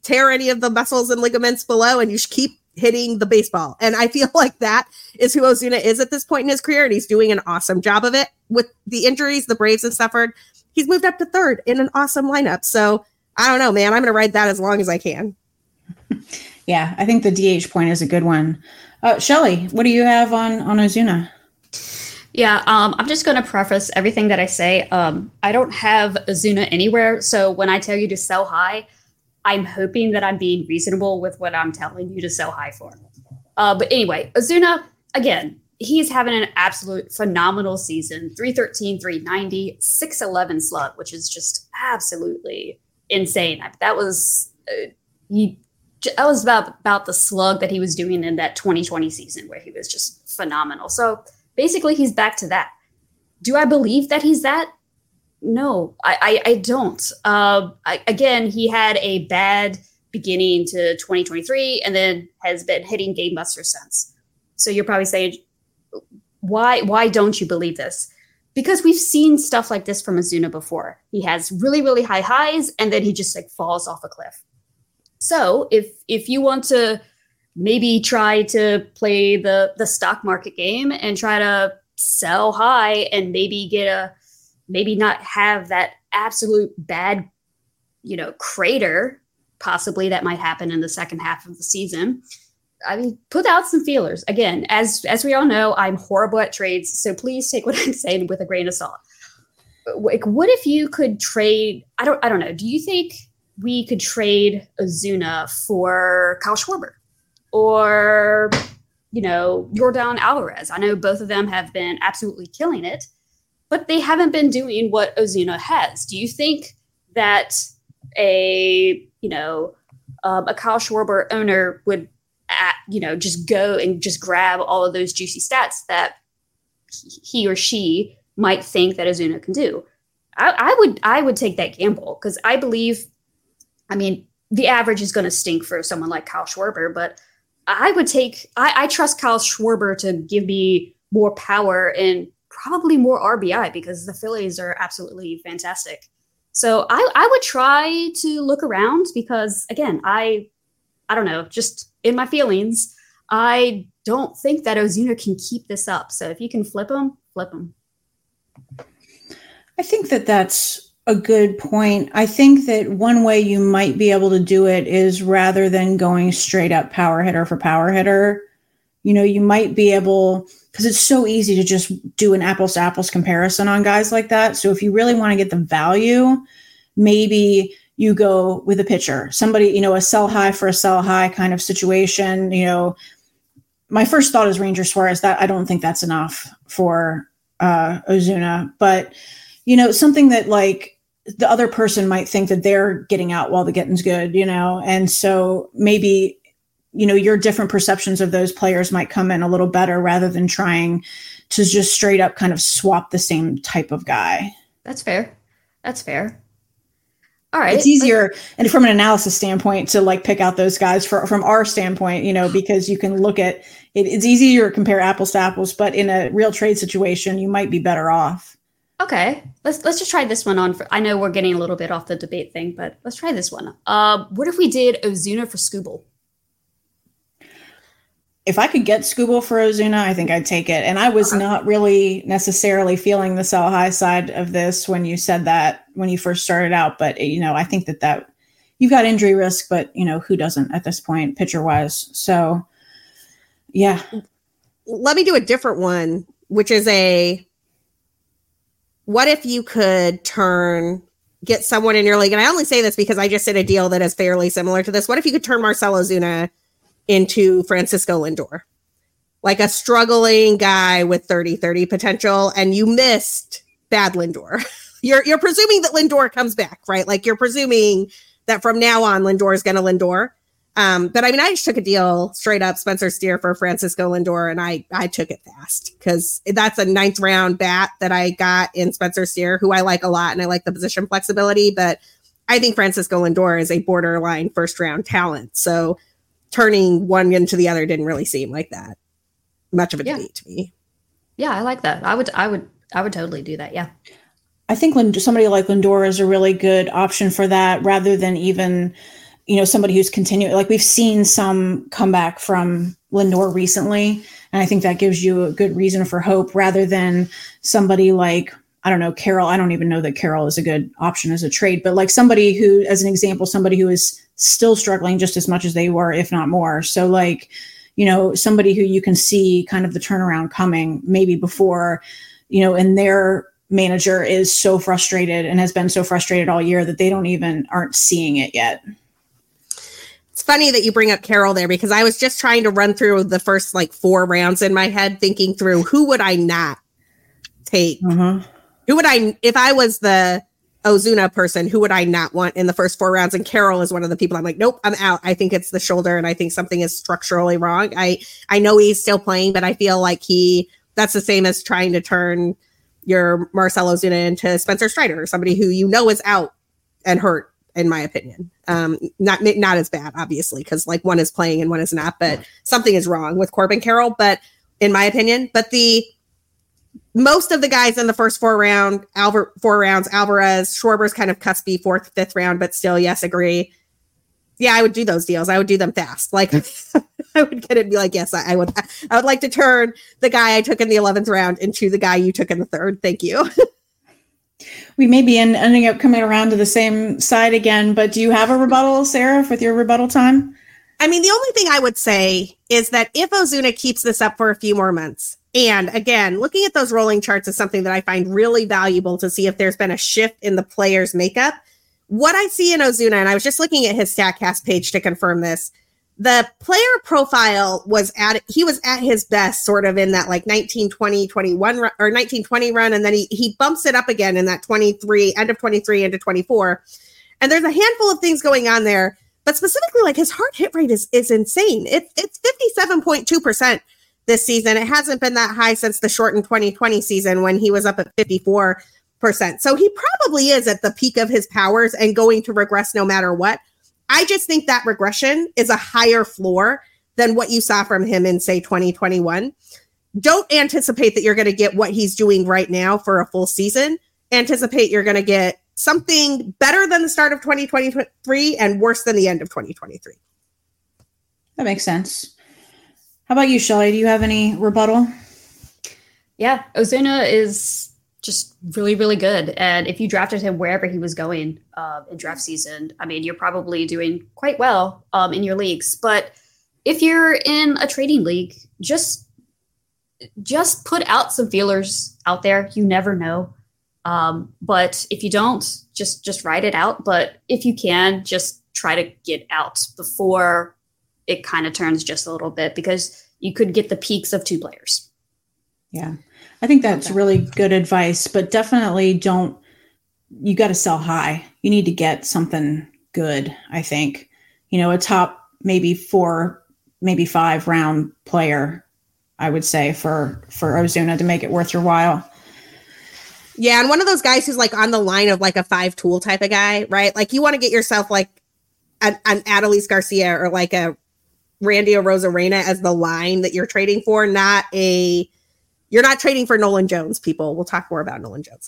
A: tear any of the muscles and ligaments below, and you should keep hitting the baseball. And I feel like that is who Ozuna is at this point in his career, and he's doing an awesome job of it. With the injuries the Braves have suffered, he's moved up to third in an awesome lineup. So I don't know, man. I'm going to ride that as long as I can.
C: Yeah, I think the D H point is a good one. Uh, Shelly, what do you have on, on Ozuna?
B: Yeah, um, I'm just going to preface everything that I say. Um, I don't have Ozuna anywhere. So when I tell you to sell high, I'm hoping that I'm being reasonable with what I'm telling you to sell high for. Uh, but anyway, Ozuna, again, he's having an absolute phenomenal season. three thirteen, three ninety, six eleven slug, which is just absolutely insane. That was uh, he, that was about, about the slug that he was doing in that twenty twenty season where he was just phenomenal. So basically, he's back to that. Do I believe that he's that? No, I, I, I don't. Uh, I, again, he had a bad beginning to twenty twenty-three and then has been hitting game busters since. So you're probably saying, why, why don't you believe this? Because we've seen stuff like this from Ozuna before. He has really, really high highs and then he just like falls off a cliff. So if if you want to maybe try to play the the stock market game and try to sell high and maybe get a maybe not have that absolute bad, you know, crater possibly that might happen in the second half of the season. I mean, put out some feelers. Again, as as we all know, I'm horrible at trades, so please take what I'm saying with a grain of salt. Like, what if you could trade? I don't I don't know. Do you think we could trade Ozuna for Kyle Schwarber or, you know, Yordan Alvarez? I know both of them have been absolutely killing it, but they haven't been doing what Ozuna has. Do you think that a, you know, um, a Kyle Schwarber owner would, at, you know, just go and just grab all of those juicy stats that he or she might think that Ozuna can do? I, I would, I would take that gamble because I believe, I mean, the average is going to stink for someone like Kyle Schwarber, but I would take, I, I trust Kyle Schwarber to give me more power and probably more R B I because the Phillies are absolutely fantastic. So I, I would try to look around because, again, I, I don't know, just in my feelings, I don't think that Ozuna can keep this up. So if you can flip him, flip him.
C: I think that that's a good point. I think that one way you might be able to do it is rather than going straight up power hitter for power hitter, you know, you might be able, because it's so easy to just do an apples to apples comparison on guys like that. So if you really want to get the value, maybe you go with a pitcher, somebody, you know, a sell high for a sell high kind of situation. You know, my first thought is Ranger Suarez. That I don't think that's enough for uh, Ozuna, but you know, something that like the other person might think that they're getting out while the getting's good, you know? And so maybe, you know, your different perceptions of those players might come in a little better rather than trying to just straight up kind of swap the same type of guy.
B: That's fair. That's fair. All right.
C: It's easier. Like, and from an analysis standpoint to like pick out those guys for, from our standpoint, you know, because you can look at it. It's easier to compare apples to apples, but in a real trade situation, you might be better off.
B: Okay, let's let's just try this one on. For, I know we're getting a little bit off the debate thing, but let's try this one. Uh, what if we did Ozuna for Skubal?
C: If I could get Skubal for Ozuna, I think I'd take it. And I was uh-huh. not really necessarily feeling the sell high side of this when you said that when you first started out. But, you know, I think that that you've got injury risk, but, you know, who doesn't at this point, pitcher wise? So, yeah.
A: Let me do a different one, which is a, what if you could turn, get someone in your league? And I only say this because I just did a deal that is fairly similar to this. What if you could turn Marcell Ozuna into Francisco Lindor? Like a struggling guy with thirty thirty potential, and you missed bad Lindor. You're you're presuming that Lindor comes back, right? Like you're presuming that from now on Lindor is going to Lindor. Um, but I mean, I just took a deal straight up Spencer Steer for Francisco Lindor, and I I took it fast because that's a ninth round bat that I got in Spencer Steer, who I like a lot, and I like the position flexibility. But I think Francisco Lindor is a borderline first round talent. So turning one into the other didn't really seem like that much of a yeah. debate to me.
B: Yeah, I like that. I would I would I would totally do that. Yeah.
C: I think when somebody like Lindor is a really good option for that, rather than even you know, somebody who's continuing, like we've seen some comeback from Lindor recently. And I think that gives you a good reason for hope rather than somebody like, I don't know, Carroll. I don't even know that Carroll is a good option as a trade, but like somebody who, as an example, somebody who is still struggling just as much as they were, if not more. So like, you know, somebody who you can see kind of the turnaround coming maybe before, you know, and their manager is so frustrated and has been so frustrated all year that they don't even aren't seeing it yet.
A: It's funny that you bring up Carroll there because I was just trying to run through the first like four rounds in my head, thinking through who would I not take? Mm-hmm. Who would I, if I was the Ozuna person, who would I not want in the first four rounds? And Carroll is one of the people I'm like, nope, I'm out. I think it's the shoulder and I think something is structurally wrong. I, I know he's still playing, but I feel like he, that's the same as trying to turn your Marcell Ozuna into Spencer Strider or somebody who you know is out and hurt. In my opinion, um, not not as bad, obviously, because like one is playing and one is not, but something is wrong with Corbin Carroll. But in my opinion, but the most of the guys in the first four round, Alvar, four rounds, Alvarez, Schwarber's kind of cuspy fourth, fifth round, but still, yes, agree. Yeah, I would do those deals. I would do them fast. Like I would get it and be like, yes, I, I would. I would like to turn the guy I took in the eleventh round into the guy you took in the third. Thank you.
C: We may be in, ending up coming around to the same side again, but do you have a rebuttal, Sarah, with your rebuttal time?
A: I mean, the only thing I would say is that if Ozuna keeps this up for a few more months, and again, looking at those rolling charts is something that I find really valuable to see if there's been a shift in the player's makeup. What I see in Ozuna, and I was just looking at his StatCast page to confirm this, the player profile was at, he was at his best sort of in that like nineteen, twenty, twenty-one run, or nineteen, twenty run. And then he, he bumps it up again in that twenty-three, end of twenty-three into twenty-four. And there's a handful of things going on there, but specifically like his hard hit rate is, is insane. It, it's fifty-seven point two percent this season. It hasn't been that high since the shortened twenty twenty season when he was up at fifty-four percent. So he probably is at the peak of his powers and going to regress no matter what. I just think that regression is a higher floor than what you saw from him in, say, twenty twenty-one. Don't anticipate that you're going to get what he's doing right now for a full season. Anticipate you're going to get something better than the start of twenty twenty-three and worse than the end of twenty twenty-three.
C: That makes sense. How about you, Shelly? Do you have any rebuttal?
B: Yeah, Ozuna is just really, really good. And if you drafted him wherever he was going uh, in draft season, I mean, you're probably doing quite well um, in your leagues. But if you're in a trading league, just just put out some feelers out there. You never know. Um, but if you don't, just just ride it out. But if you can, just try to get out before it kind of turns just a little bit, because you could get the peaks of two players.
C: Yeah. I think that's really good advice, but definitely don't, you got to sell high. You need to get something good, I think. You know, a top maybe four, maybe five round player, I would say, for, for Ozuna to make it worth your while.
A: Yeah, and one of those guys who's like on the line of like a five tool type of guy, right? Like you want to get yourself like an, an Adolis Garcia or like a Randy Arozarena as the line that you're trading for, not a... You're not trading for Nolan Jones, people. We'll talk more about Nolan Jones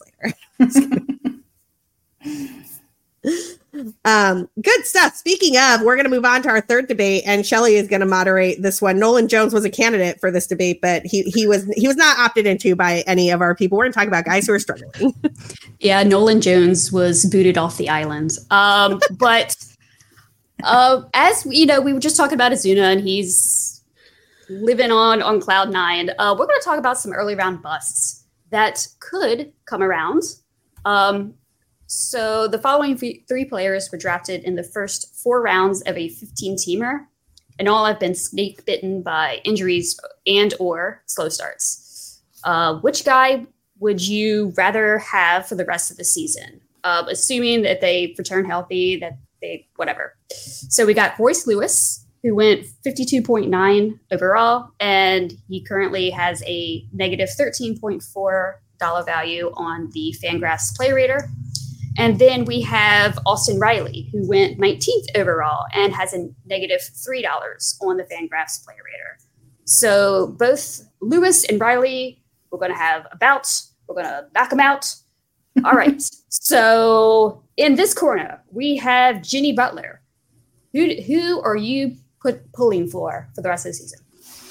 A: later. um, good stuff. Speaking of, we're going to move on to our third debate, and Shelly is going to moderate this one. Nolan Jones was a candidate for this debate, but he he was he was not opted into by any of our people. We're going to talk about guys who are struggling.
B: Yeah, Nolan Jones was booted off the island. Um, but uh, as you know, we were just talking about Ozuna, and he's living on on cloud nine. Uh, we're going to talk about some early round busts that could come around. Um, so the following f- three players were drafted in the first four rounds of a fifteen-teamer, and all have been snake bitten by injuries and or slow starts. Uh, which guy would you rather have for the rest of the season? Uh, assuming that they return healthy, that they whatever. So we got Royce Lewis, who went fifty-two point nine overall, and he currently has a negative thirteen point four dollars value on the Fangraphs Play Rater. And then we have Austin Riley, who went nineteenth overall and has a negative three dollars on the Fangraphs Play Rater. So both Lewis and Riley, we're going to have a bout. We're going to knock them out. All right. So in this corner, we have Jimmy Butler. Who who are you put pulling for for the rest of the season?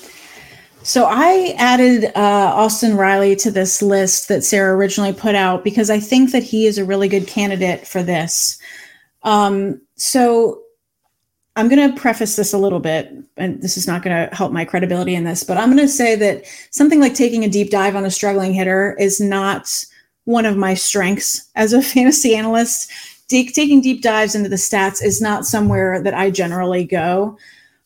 C: So I added uh, Austin Riley to this list that Sarah originally put out because I think that he is a really good candidate for this. Um, so I'm going to preface this a little bit, and this is not going to help my credibility in this, but I'm going to say that something like taking a deep dive on a struggling hitter is not one of my strengths as a fantasy analyst. De- taking deep dives into the stats is not somewhere that I generally go.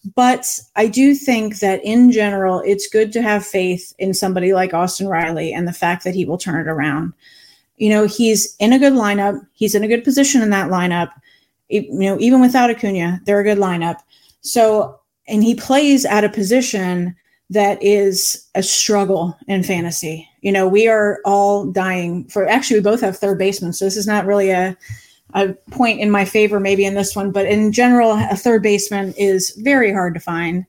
C: But I do think that in general, it's good to have faith in somebody like Austin Riley and the fact that he will turn it around. You know, he's in a good lineup. He's in a good position in that lineup. You know, even without Acuna, they're a good lineup. So, and he plays at a position that is a struggle in fantasy. You know, we are all dying for, actually, we both have third baseman. So this is not really a, a point in my favor, maybe in this one, but in general, a third baseman is very hard to find.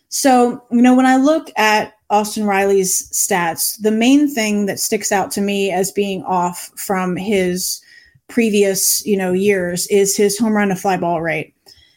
C: So, you know, when I look at Austin Riley's stats, the main thing that sticks out to me as being off from his previous, you know, years is his home run to fly ball rate.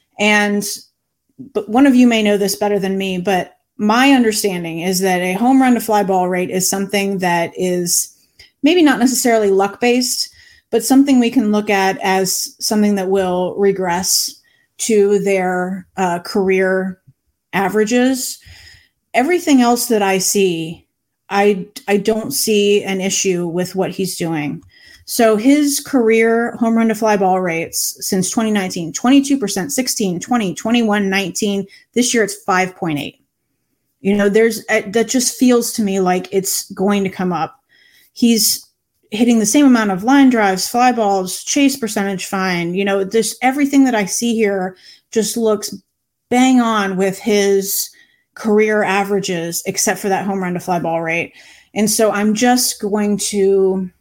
C: And but one of you may know this better than me, but my understanding is that a home run to fly ball rate is something that is maybe not necessarily luck based, but something we can look at as something that will regress to their uh, career averages. Everything else that I see, I I don't see an issue with what he's doing. So his career home run to fly ball rates since twenty nineteen, twenty-two percent, sixteen, twenty, twenty-one, nineteen. This year it's five point eight. You know, there's uh, that just feels to me like it's going to come up. He's hitting the same amount of line drives, fly balls, chase percentage fine. You know, this everything that I see here just looks bang on with his career averages, except for that home run to fly ball rate. And so I'm just going to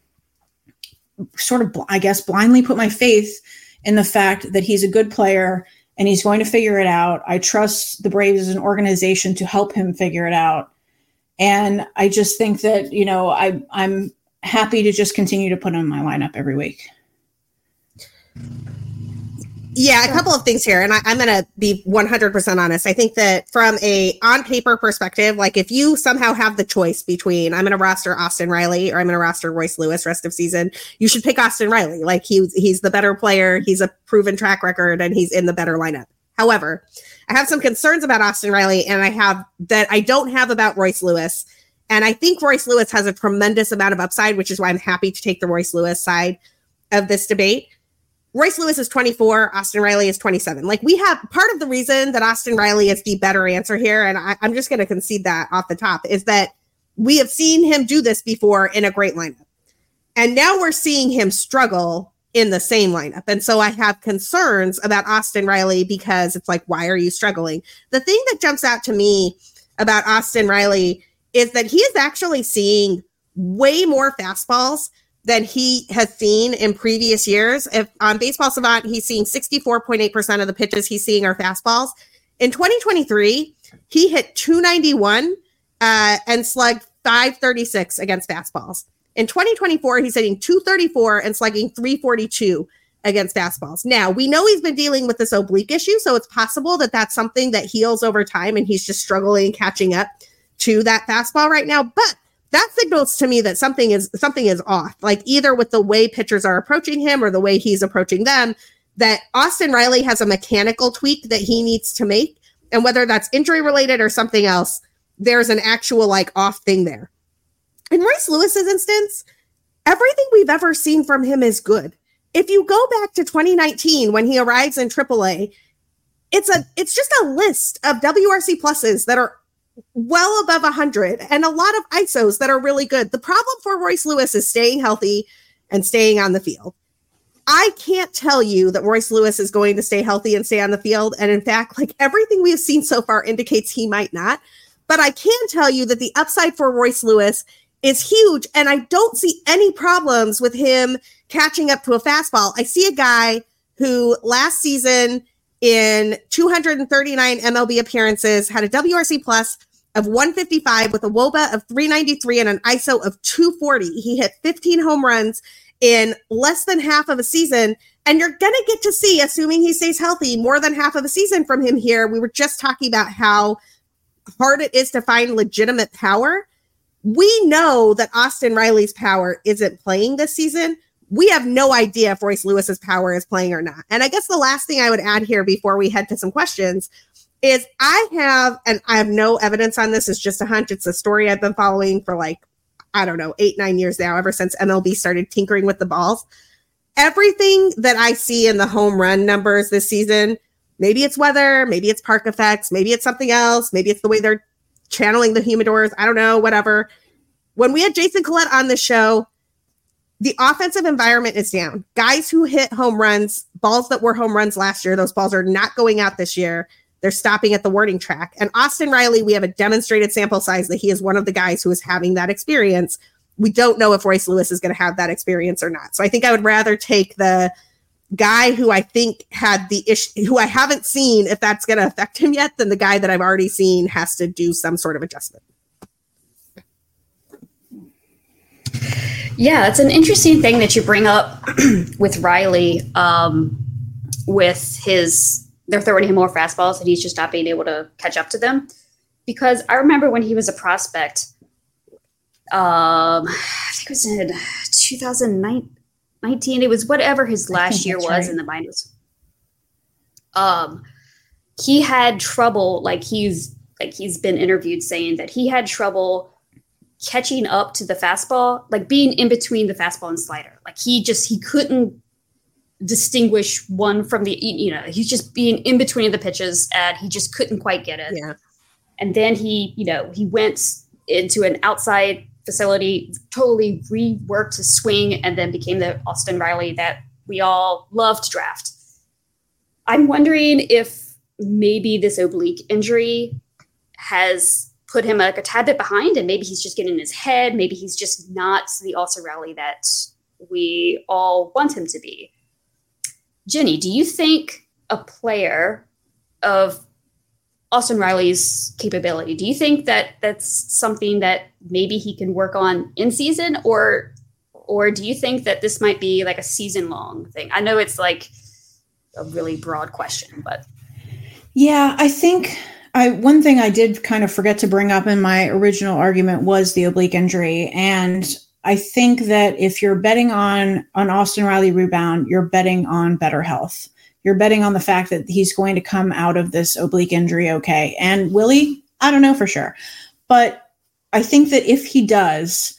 C: sort of, I guess, blindly put my faith in the fact that he's a good player and he's going to figure it out. I trust the Braves as an organization to help him figure it out. And I just think that, you know, I, I'm happy to just continue to put him in my lineup every week.
A: Yeah, a couple of things here, and I, I'm going to be one hundred percent honest. I think that from a on-paper perspective, like if you somehow have the choice between I'm going to roster Austin Riley or I'm going to roster Royce Lewis rest of season, you should pick Austin Riley. Like he, he's the better player, he's a proven track record, and he's in the better lineup. However, I have some concerns about Austin Riley, and I have that I don't have about Royce Lewis. And I think Royce Lewis has a tremendous amount of upside, which is why I'm happy to take the Royce Lewis side of this debate. Royce Lewis is twenty-four, Austin Riley is twenty-seven. Like we have part of the reason that Austin Riley is the better answer here, and I, I'm just going to concede that off the top, is that we have seen him do this before in a great lineup. And now we're seeing him struggle in the same lineup. And so I have concerns about Austin Riley because it's like, why are you struggling? The thing that jumps out to me about Austin Riley is that he is actually seeing way more fastballs than he has seen in previous years. If on Baseball Savant, he's seeing sixty-four point eight percent of the pitches he's seeing are fastballs. In twenty twenty-three, he hit two ninety-one uh, and slugged five thirty-six against fastballs. In twenty twenty-four, he's hitting two thirty-four and slugging three forty-two against fastballs. Now, we know he's been dealing with this oblique issue, so it's possible that that's something that heals over time and he's just struggling catching up to that fastball right now. But that signals to me that something is something is off, like either with the way pitchers are approaching him or the way he's approaching them, that Austin Riley has a mechanical tweak that he needs to make. And whether that's injury related or something else, there's an actual like off thing there. In Royce Lewis's instance, everything we've ever seen from him is good. If you go back to twenty nineteen when he arrives in triple A, it's a it's just a list of W R C pluses that are well above one hundred and a lot of I S Os that are really good. The problem for Royce Lewis is staying healthy and staying on the field. I can't tell you that Royce Lewis is going to stay healthy and stay on the field. And in fact, like everything we have seen so far indicates he might not. But I can tell you that the upside for Royce Lewis is huge. And I don't see any problems with him catching up to a fastball. I see a guy who last season in two hundred thirty-nine M L B appearances had a W R C plus of one fifty-five with a W O B A of three ninety-three and an I S O of two forty. He hit fifteen home runs in less than half of a season. And you're going to get to see, assuming he stays healthy, more than half of a season from him here. We were just talking about how hard it is to find legitimate power. We know that Austin Riley's power isn't playing this season. We have no idea if Royce Lewis's power is playing or not. And I guess the last thing I would add here before we head to some questions is I have, and I have no evidence on this, it's just a hunch. It's a story I've been following for like, I don't know, eight, nine years now, ever since M L B started tinkering with the balls. Everything that I see in the home run numbers this season, maybe it's weather, maybe it's park effects, maybe it's something else, maybe it's the way they're channeling the humidors, I don't know, whatever. When we had Jason Collette on the show, the offensive environment is down. Guys who hit home runs, balls that were home runs last year, those balls are not going out this year. They're stopping at the warning track. And Austin Riley, we have a demonstrated sample size that he is one of the guys who is having that experience. We don't know if Royce Lewis is going to have that experience or not. So I think I would rather take the guy who I think had the issue, who I haven't seen if that's going to affect him yet, than the guy that I've already seen has to do some sort of adjustment.
B: Yeah, it's an interesting thing that you bring up with Riley, um, with his, they're throwing him more fastballs and he's just not being able to catch up to them. Because I remember when he was a prospect, um, I think it was in two thousand nineteen, it was whatever his last year was right. in the minors. Um, he had trouble, like he's, like he's been interviewed saying that he had trouble catching up to the fastball, like being in between the fastball and slider. Like he just, he couldn't distinguish one from the, you know, he's just being in between the pitches and he just couldn't quite get it.
A: Yeah.
B: And then he, you know, he went into an outside facility, totally reworked his swing, and then became the Austin Riley that we all love to draft. I'm wondering if maybe this oblique injury has put him like a tad bit behind, and maybe he's just getting in his head. Maybe he's just not the Austin Riley that we all want him to be. Jenny, do you think a player of Austin Riley's capability, do you think that that's something that maybe he can work on in season, or or do you think that this might be like a season long thing? I know it's like a really broad question, but
C: yeah, I think I one thing I did kind of forget to bring up in my original argument was the oblique injury. And I think that if you're betting on an Austin Riley rebound, you're betting on better health. You're betting on the fact that he's going to come out of this oblique injury okay. And will he? I don't know for sure. But I think that if he does,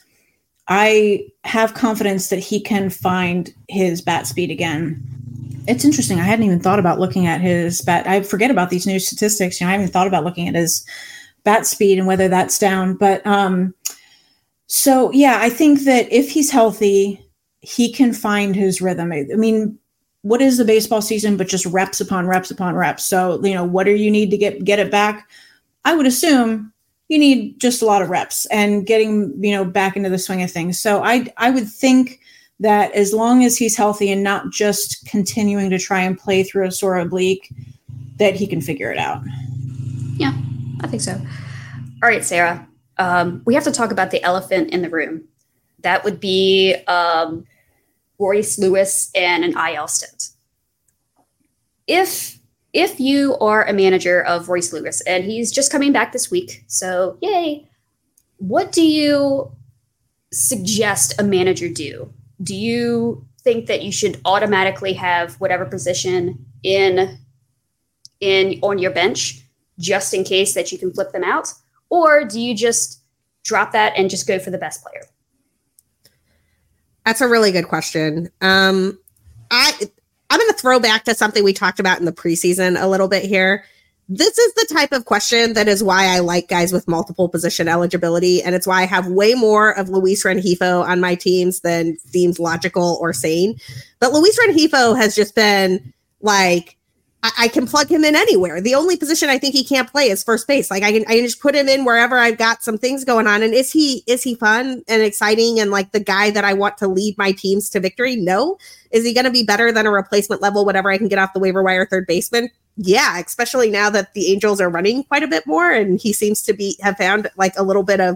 C: I have confidence that he can find his bat speed again. It's interesting. I hadn't even thought about looking at his bat. I forget about these new statistics. You know, I haven't thought about looking at his bat speed and whether that's down. But um, so, yeah, I think that if he's healthy, he can find his rhythm. I mean, what is the baseball season but just reps upon reps upon reps? So, you know, what do you need to get get it back? I would assume you need just a lot of reps and getting, you know, back into the swing of things. So I I would think that as long as he's healthy and not just continuing to try and play through a sore oblique, that he can figure it out.
B: Yeah, I think so. All right, Sarah, um, we have to talk about the elephant in the room. That would be um, Royce Lewis and an I L stint. If if you are a manager of Royce Lewis and he's just coming back this week, so yay, what do you suggest a manager do? Do you think that you should automatically have whatever position in in on your bench just in case that you can flip them out? Or do you just drop that and just go for the best player?
A: That's a really good question. Um, I, I'm going to throw back to something we talked about in the preseason a little bit here. This is the type of question that is why I like guys with multiple position eligibility. And it's why I have way more of Luis Rengifo on my teams than seems logical or sane. But Luis Rengifo has just been like, I, I can plug him in anywhere. The only position I think he can't play is first base. Like I can, I can just put him in wherever I've got some things going on. And is he, is he fun and exciting and like the guy that I want to lead my teams to victory? No. Is he going to be better than a replacement level, whatever I can get off the waiver wire third baseman? Yeah, especially now that the Angels are running quite a bit more and he seems to be have found like a little bit of,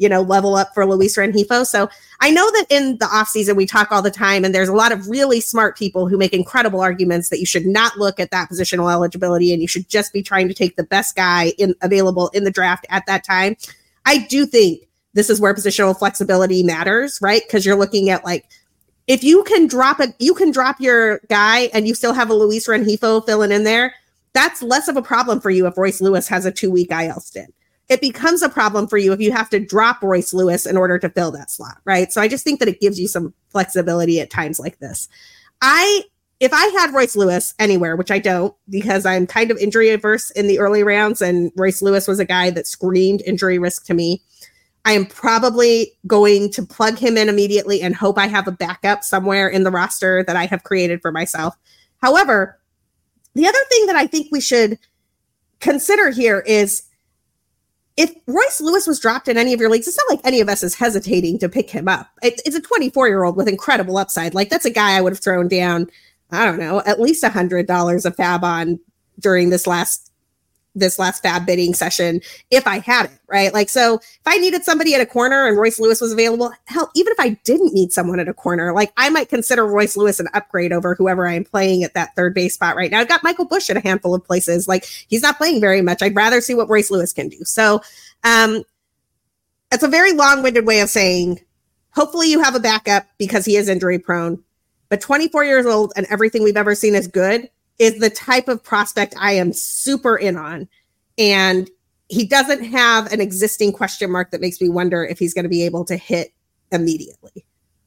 A: you know, level up for Luis Rengifo. So I know that in the offseason, we talk all the time, and there's a lot of really smart people who make incredible arguments that you should not look at that positional eligibility and you should just be trying to take the best guy in available in the draft at that time. I do think this is where positional flexibility matters, right? Because you're looking at like, if you can drop a, you can drop your guy and you still have a Luis Rengifo filling in there, that's less of a problem for you if Royce Lewis has a two-week I L stint. It becomes a problem for you if you have to drop Royce Lewis in order to fill that slot, right? So I just think that it gives you some flexibility at times like this. I, if I had Royce Lewis anywhere, which I don't, because I'm kind of injury averse in the early rounds, and Royce Lewis was a guy that screamed injury risk to me, I am probably going to plug him in immediately and hope I have a backup somewhere in the roster that I have created for myself. However, the other thing that I think we should consider here is if Royce Lewis was dropped in any of your leagues, it's not like any of us is hesitating to pick him up. It, it's a twenty-four-year-old with incredible upside. Like, that's a guy I would have thrown down, I don't know, at least one hundred dollars a fab on during this last this last fab bidding session if I had it, right? Like, so if I needed somebody at a corner and Royce Lewis was available, hell, even if I didn't need someone at a corner, like I might consider Royce Lewis an upgrade over whoever I am playing at that third base spot right now. I've got Michael Busch at a handful of places. Like, he's not playing very much. I'd rather see what Royce Lewis can do. So um, it's a very long-winded way of saying, hopefully you have a backup because he is injury prone, but twenty-four years old and everything we've ever seen is good is the type of prospect I am super in on. And he doesn't have an existing question mark that makes me wonder if he's going to be able to hit immediately.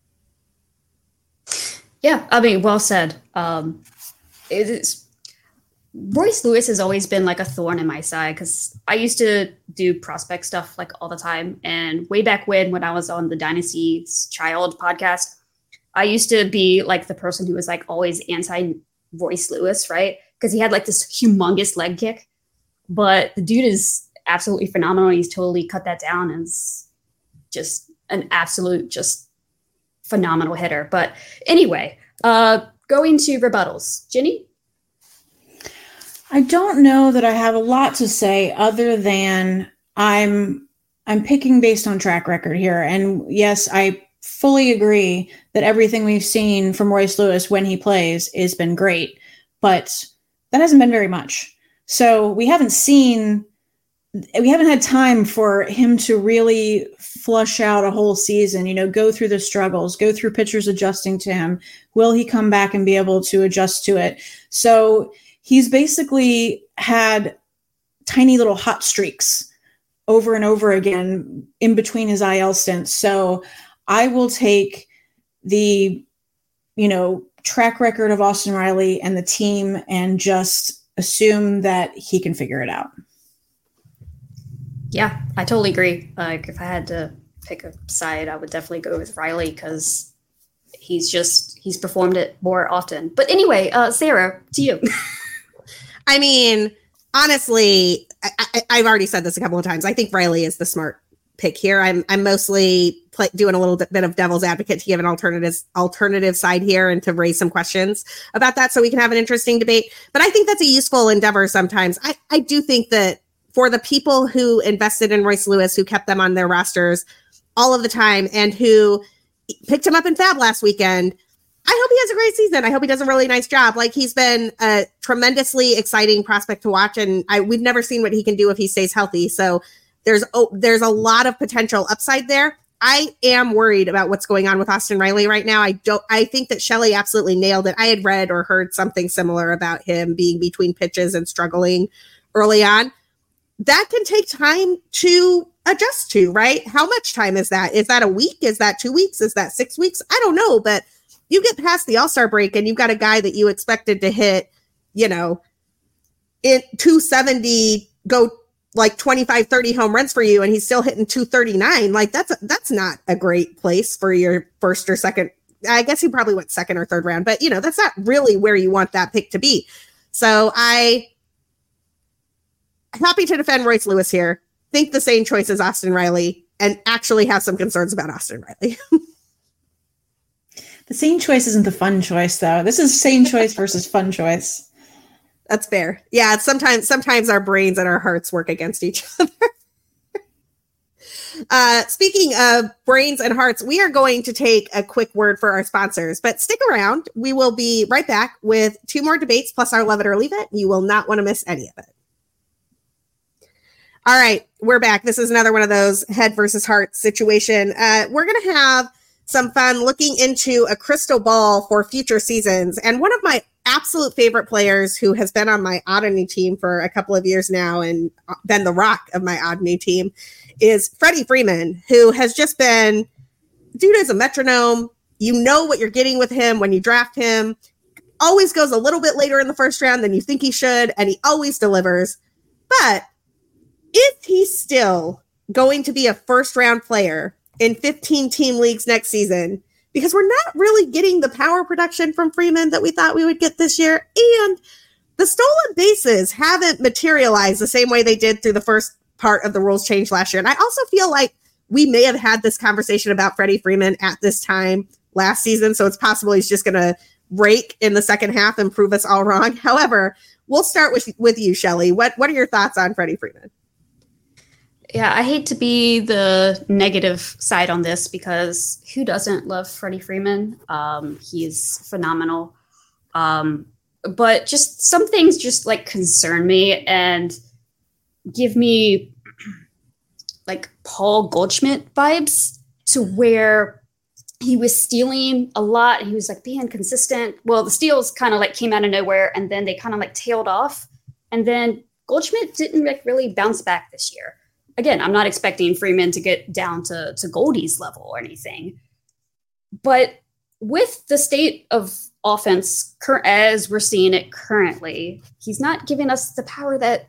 B: Yeah, I mean, well said. Um, it is, Royce Lewis has always been like a thorn in my side because I used to do prospect stuff like all the time. And way back when, when I was on the Dynasty's Child podcast, I used to be like the person who was like always anti Royce Lewis, right? Because he had like this humongous leg kick, but the dude is absolutely phenomenal. He's totally cut that down and is just an absolute, just phenomenal hitter. But anyway, uh, going to rebuttals. Jenny?
C: I don't know that I have a lot to say other than I'm I'm picking based on track record here. And yes, I fully agree that everything we've seen from Royce Lewis when he plays has been great, but that hasn't been very much. So we haven't seen, we haven't had time for him to really flush out a whole season, you know, go through the struggles, go through pitchers adjusting to him. Will he come back and be able to adjust to it? So he's basically had tiny little hot streaks over and over again in between his I L stints. So I will take the, you know, track record of Austin Riley and the team and just assume that he can figure it out.
B: Yeah, I totally agree. Like, if I had to pick a side, I would definitely go with Riley because he's just, he's performed it more often. But anyway, uh, Sarah, to you.
A: I mean, honestly, I, I, I've already said this a couple of times. I think Riley is the smart pick here. I'm I'm mostly play, doing a little bit of devil's advocate to give an alternative alternative side here and to raise some questions about that so we can have an interesting debate. But I think that's a useful endeavor sometimes. I, I do think that for the people who invested in Royce Lewis, who kept them on their rosters all of the time and who picked him up in Fab last weekend, I hope he has a great season. I hope he does a really nice job. Like, he's been a tremendously exciting prospect to watch, and I we've never seen what he can do if he stays healthy. So There's oh, there's a lot of potential upside there. I am worried about what's going on with Austin Riley right now. I don't. I think that Shelley absolutely nailed it. I had read or heard something similar about him being between pitches and struggling early on. That can take time to adjust to, right? How much time is that? Is that a week? Is that two weeks? Is that six weeks? I don't know. But you get past the All-Star break and you've got a guy that you expected to hit, you know, in two seventy, go like twenty-five, thirty home runs for you, and he's still hitting two thirty-nine. Like, that's, a, that's not a great place for your first or second. I guess he probably went second or third round, but you know, that's not really where you want that pick to be. So I happy to defend Royce Lewis here. Think the same choice as Austin Riley and actually have some concerns about Austin Riley.
C: The same choice isn't the fun choice though. This is same choice versus fun choice.
A: That's fair. Yeah, sometimes sometimes our brains and our hearts work against each other. Uh, speaking of brains and hearts, we are going to take a quick word for our sponsors, but stick around. We will be right back with two more debates plus our love it or leave it. You will not want to miss any of it. All right, we're back. This is another one of those head versus heart situation. Uh, we're going to have some fun looking into a crystal ball for future seasons. And one of my absolute favorite players who has been on my Oddity team for a couple of years now and been the rock of my Oddity team is Freddie Freeman, who has just been, dude is a metronome. You know what you're getting with him when you draft him. Always goes a little bit later in the first round than you think he should, and he always delivers. But is he still going to be a first round player in fifteen team leagues next season? Because we're not really getting the power production from Freeman that we thought we would get this year. And the stolen bases haven't materialized the same way they did through the first part of the rules change last year. And I also feel like we may have had this conversation about Freddie Freeman at this time last season. So it's possible he's just going to rake in the second half and prove us all wrong. However, we'll start with, with you, Shelly. What, what are your thoughts on Freddie Freeman?
B: Yeah, I hate to be the negative side on this because who doesn't love Freddie Freeman? Um, he's phenomenal. Um, but just some things just like concern me and give me like Paul Goldschmidt vibes to where he was stealing a lot. He was like being consistent. Well, the steals kind of like came out of nowhere and then they kind of like tailed off. And then Goldschmidt didn't like really bounce back this year. Again, I'm not expecting Freeman to get down to, to Goldie's level or anything. But with the state of offense cur- as we're seeing it currently, he's not giving us the power that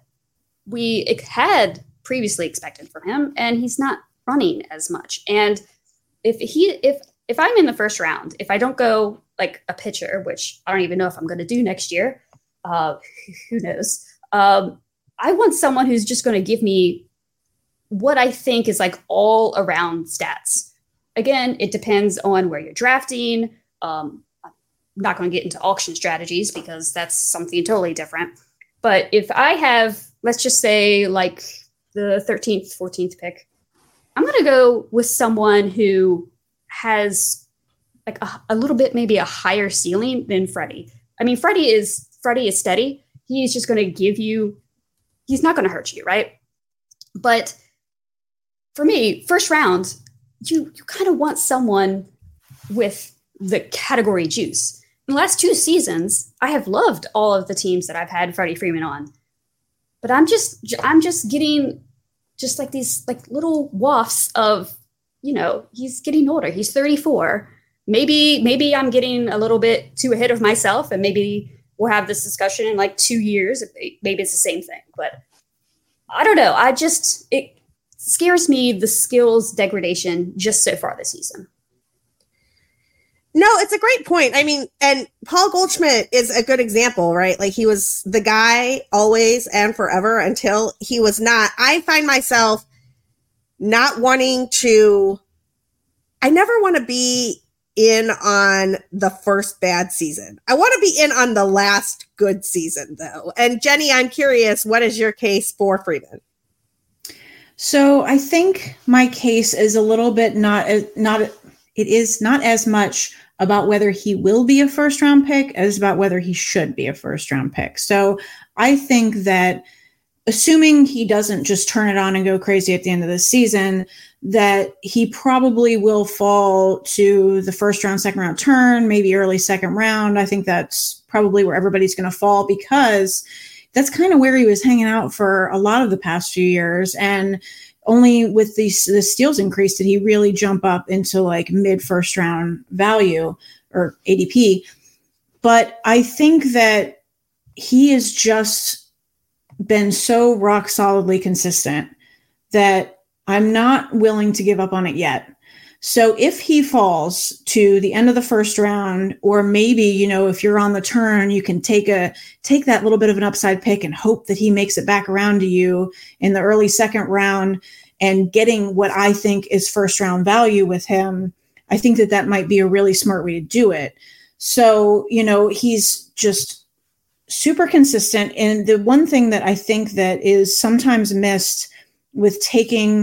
B: we had previously expected from him, and he's not running as much. And if he if if I'm in the first round, if I don't go like a pitcher, which I don't even know if I'm going to do next year, uh, who knows? Um, I want someone who's just going to give me what I think is like all around stats. Again, it depends on where you're drafting. Um, I'm not going to get into auction strategies because that's something totally different. But if I have, let's just say like the thirteenth, fourteenth pick, I'm going to go with someone who has like a, a little bit, maybe a higher ceiling than Freddie. I mean, Freddie is, Freddie is steady. He's just going to give you, he's not going to hurt you, right? But for me, first round, you, you kind of want someone with the category juice. In the last two seasons, I have loved all of the teams that I've had Freddie Freeman on. But I'm just I'm just getting just like these like little wafts of, you know, he's getting older. He's thirty-four. Maybe maybe I'm getting a little bit too ahead of myself, and maybe we'll have this discussion in like two years. Maybe it's the same thing. But I don't know. I just it scares me the skills degradation just so far this season.
A: No, it's a great point. I mean, and Paul Goldschmidt is a good example, right? Like he was the guy always and forever until he was not. I find myself not wanting to, I never want to be in on the first bad season. I want to be in on the last good season though. And Jenny, I'm curious, what is your case for Freeman?
C: So I think my case is a little bit not, not, it is not as much about whether he will be a first round pick as about whether he should be a first round pick. So I think that assuming he doesn't just turn it on and go crazy at the end of the season, that he probably will fall to the first round, second round turn, maybe early second round. I think that's probably where everybody's going to fall because that's kind of where he was hanging out for a lot of the past few years. And only with the, the steals increase did he really jump up into like mid first round value or A D P. But I think that he has just been so rock solidly consistent that I'm not willing to give up on it yet. So if he falls to the end of the first round, or maybe, you know, if you're on the turn, you can take a take that little bit of an upside pick and hope that he makes it back around to you in the early second round and getting what I think is first round value with him, I think that that might be a really smart way to do it. So, you know, he's just super consistent. And the one thing that I think that is sometimes missed with taking the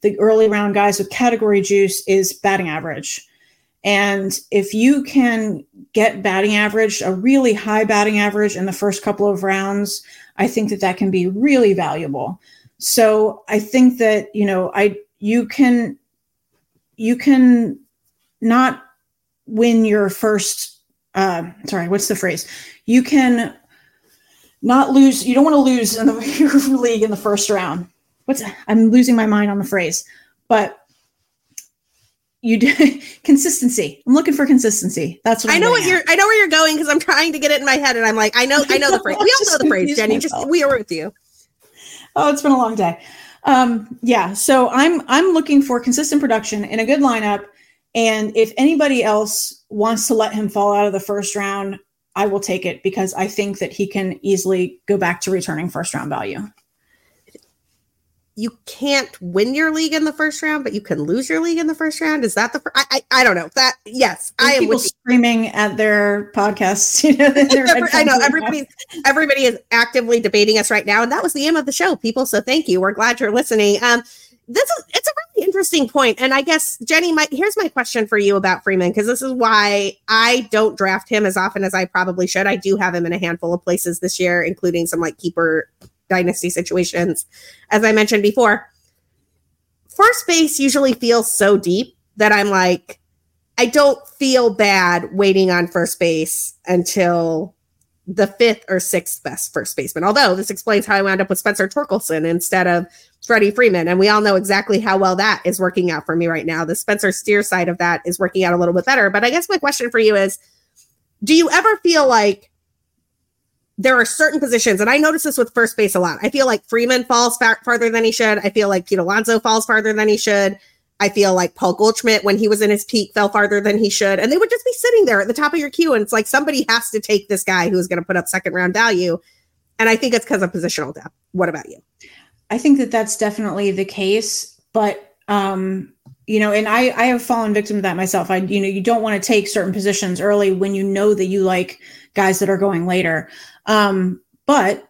C: the early round guys with category juice is batting average. And if you can get batting average, a really high batting average in the first couple of rounds, I think that that can be really valuable. So I think that, you know, I, you can, you can not win your first, uh, sorry, what's the phrase? You can not lose. You don't want to lose in the your league in the first round. What's, I'm losing my mind on the phrase, but you do consistency. I'm looking for consistency. That's what
A: I
C: I'm
A: know what
C: at.
A: you're, I know where you're going because I'm trying to get it in my head and I'm like, I know, I know the phrase. We all know the phrase, Jenny. Just, we are with you.
C: Oh, it's been a long day. Um, yeah. So I'm, I'm looking for consistent production in a good lineup. And if anybody else wants to let him fall out of the first round, I will take it because I think that he can easily go back to returning first round value.
A: You can't win your league in the first round, but you can lose your league in the first round. Is that the? Fir- I, I I don't know. That yes,
C: There's
A: I am
C: people
A: with you.
C: screaming at their podcasts. You know, their
A: Every, I know
C: headphones
A: everybody. Everybody is actively debating us right now, and that was the aim of the show, people. So thank you. We're glad you're listening. Um, this is it's a really interesting point, and I guess Jenny, my here's my question for you about Freeman because this is why I don't draft him as often as I probably should. I do have him in a handful of places this year, including some like keeper dynasty situations. As I mentioned before, first base usually feels so deep that I'm like, I don't feel bad waiting on first base until the fifth or sixth best first baseman. Although this explains how I wound up with Spencer Torkelson instead of Freddie Freeman. And we all know exactly how well that is working out for me right now. The Spencer Steer side of that is working out a little bit better. But I guess my question for you is, do you ever feel like there are certain positions, and I notice this with first base a lot. I feel like Freeman falls far, farther than he should. I feel like Pete Alonso falls farther than he should. I feel like Paul Goldschmidt, when he was in his peak, fell farther than he should. And they would just be sitting there at the top of your queue. And it's like, somebody has to take this guy who's going to put up second round value. And I think it's because of positional depth. What about you?
C: I think that that's definitely the case, but, um, you know, and I, I have fallen victim to that myself. I, you know, you don't want to take certain positions early when you know that you like guys that are going later. Um, but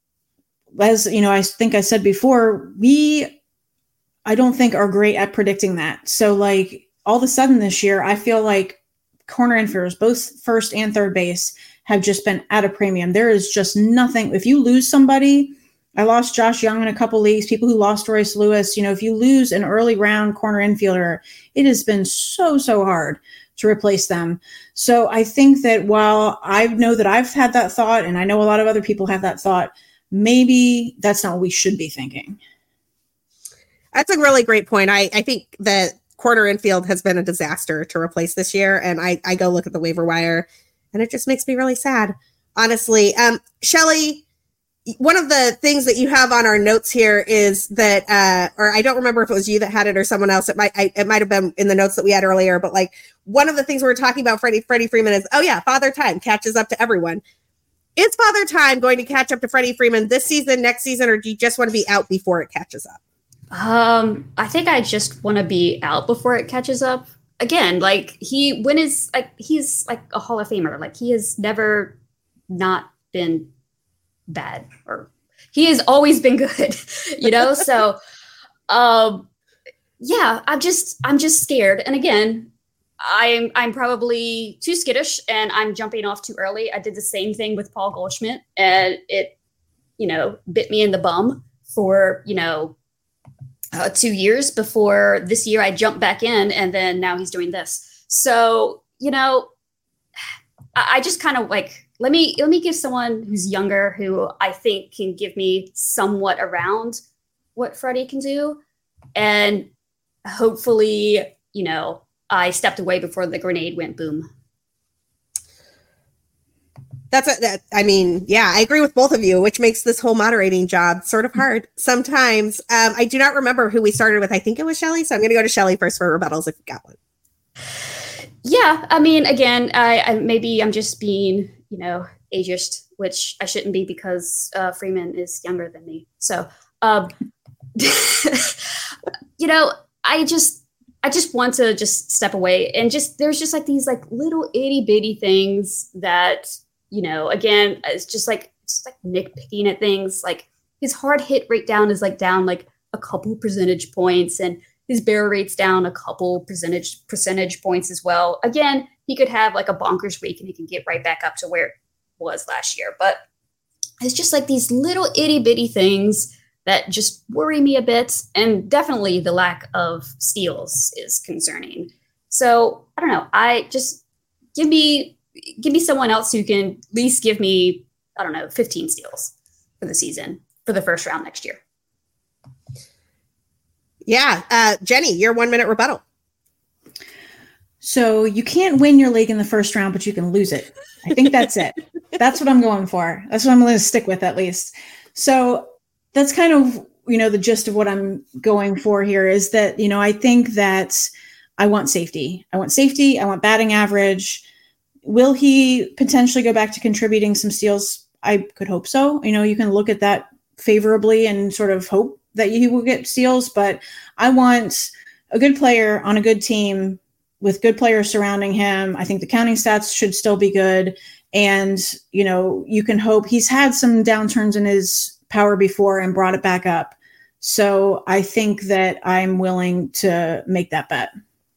C: as you know, I think I said before, we, I don't think are great at predicting that. So like all of a sudden this year, I feel like corner infielders, both first and third base, have just been at a premium. There is just nothing. If you lose somebody, I lost Josh Young in a couple leagues, people who lost Royce Lewis, you know, if you lose an early round corner infielder, it has been so, so hard to replace them. So I think that while I know that I've had that thought, and I know a lot of other people have that thought, maybe that's not what we should be thinking.
A: That's a really great point. I, I think that corner infield has been a disaster to replace this year. And I, I go look at the waiver wire and it just makes me really sad, honestly. Um, Shelly, one of the things that you have on our notes here is that, uh, or I don't remember if it was you that had it or someone else. It might, I, it might have been in the notes that we had earlier, but like one of the things we were talking about Freddie, Freddie Freeman is, oh yeah, Father Time catches up to everyone. Is Father Time going to catch up to Freddie Freeman this season, next season, or do you just want to be out before it catches up?
B: Um, I think I just want to be out before it catches up. Again, like he, when is like, he's like a Hall of Famer. Like he has never not been bad, or he has always been good, you know? So, um, yeah, I'm just, I'm just scared. And again, I'm, I'm probably too skittish and I'm jumping off too early. I did the same thing with Paul Goldschmidt and it, you know, bit me in the bum for, you know, uh, two years before this year I jumped back in and then now he's doing this. So, you know, I, I just kind of like, Let me let me give someone who's younger, who I think can give me somewhat around what Freddie can do. And hopefully, you know, I stepped away before the grenade went boom.
A: That's a, that. I mean, yeah, I agree with both of you, which makes this whole moderating job sort of hard sometimes. Um, I do not remember who we started with. I think it was Shelly. So I'm going to go to Shelly first for rebuttals if you got one.
B: Yeah, I mean, again, I, I maybe I'm just being, you know, ageist, which I shouldn't be because uh, Freeman is younger than me. So, um, you know, I just, I just want to just step away and just, there's just like these like little itty bitty things that, you know, again, it's just like, it's like nitpicking at things. Like his hard hit rate down is like down like a couple percentage points, and his barrel rate's down a couple percentage percentage points as well. Again, he could have like a bonkers week and he can get right back up to where it was last year. But it's just like these little itty bitty things that just worry me a bit. And definitely the lack of steals is concerning. So I don't know. I just give me give me someone else who can at least give me, I don't know, fifteen steals for the season, for the first round next year.
A: Yeah. Uh, Jenny, your one minute rebuttal.
C: So you can't win your league in the first round, but you can lose it. I think that's it. That's what I'm going for. That's what I'm going to stick with, at least. So that's kind of, you know, the gist of what I'm going for here is that, you know, I think that I want safety. I want safety. I want batting average. Will he potentially go back to contributing some steals? I could hope so. You know, you can look at that favorably and sort of hope that he will get steals, but I want a good player on a good team with good players surrounding him. I think the counting stats should still be good. And, you know, you can hope he's had some downturns in his power before and brought it back up. So I think that I'm willing to make that bet.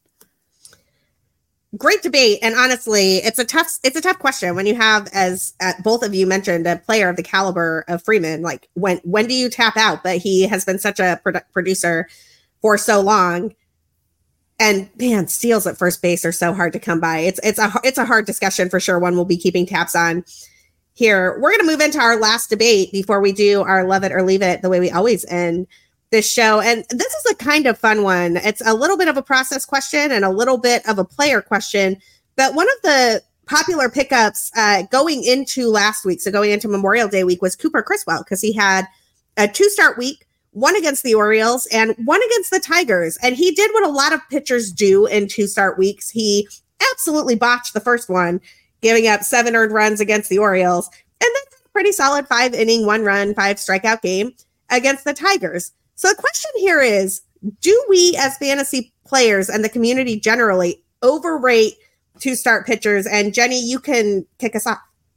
A: Great debate. And honestly, it's a tough, it's a tough question when you have, as uh, both of you mentioned, a player of the caliber of Freeman. Like when, when do you tap out? But he has been such a produ- producer for so long. And man, steals at first base are so hard to come by. It's, it's a, it's a hard discussion for sure. One we'll be keeping tabs on here. We're going to move into our last debate before we do our love it or leave it the way we always end this show. And this is a kind of fun one. It's a little bit of a process question and a little bit of a player question. But one of the popular pickups uh, going into last week, so going into Memorial Day week, was Cooper Criswell, because he had a two-start week, one against the Orioles and one against the Tigers. And he did what a lot of pitchers do in two-start weeks. He absolutely botched the first one, giving up seven earned runs against the Orioles, and then a pretty solid five-inning, one-run, five-strikeout game against the Tigers. So the question here is, do we as fantasy players and the community generally overrate two-start pitchers? And Jenny, you can kick us off.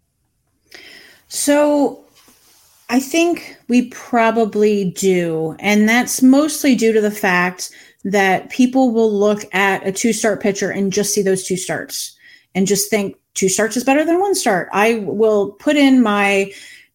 C: So I think we probably do. And that's mostly due to the fact that people will look at a two-start pitcher and just see those two starts and just think two starts is better than one start. I will put in my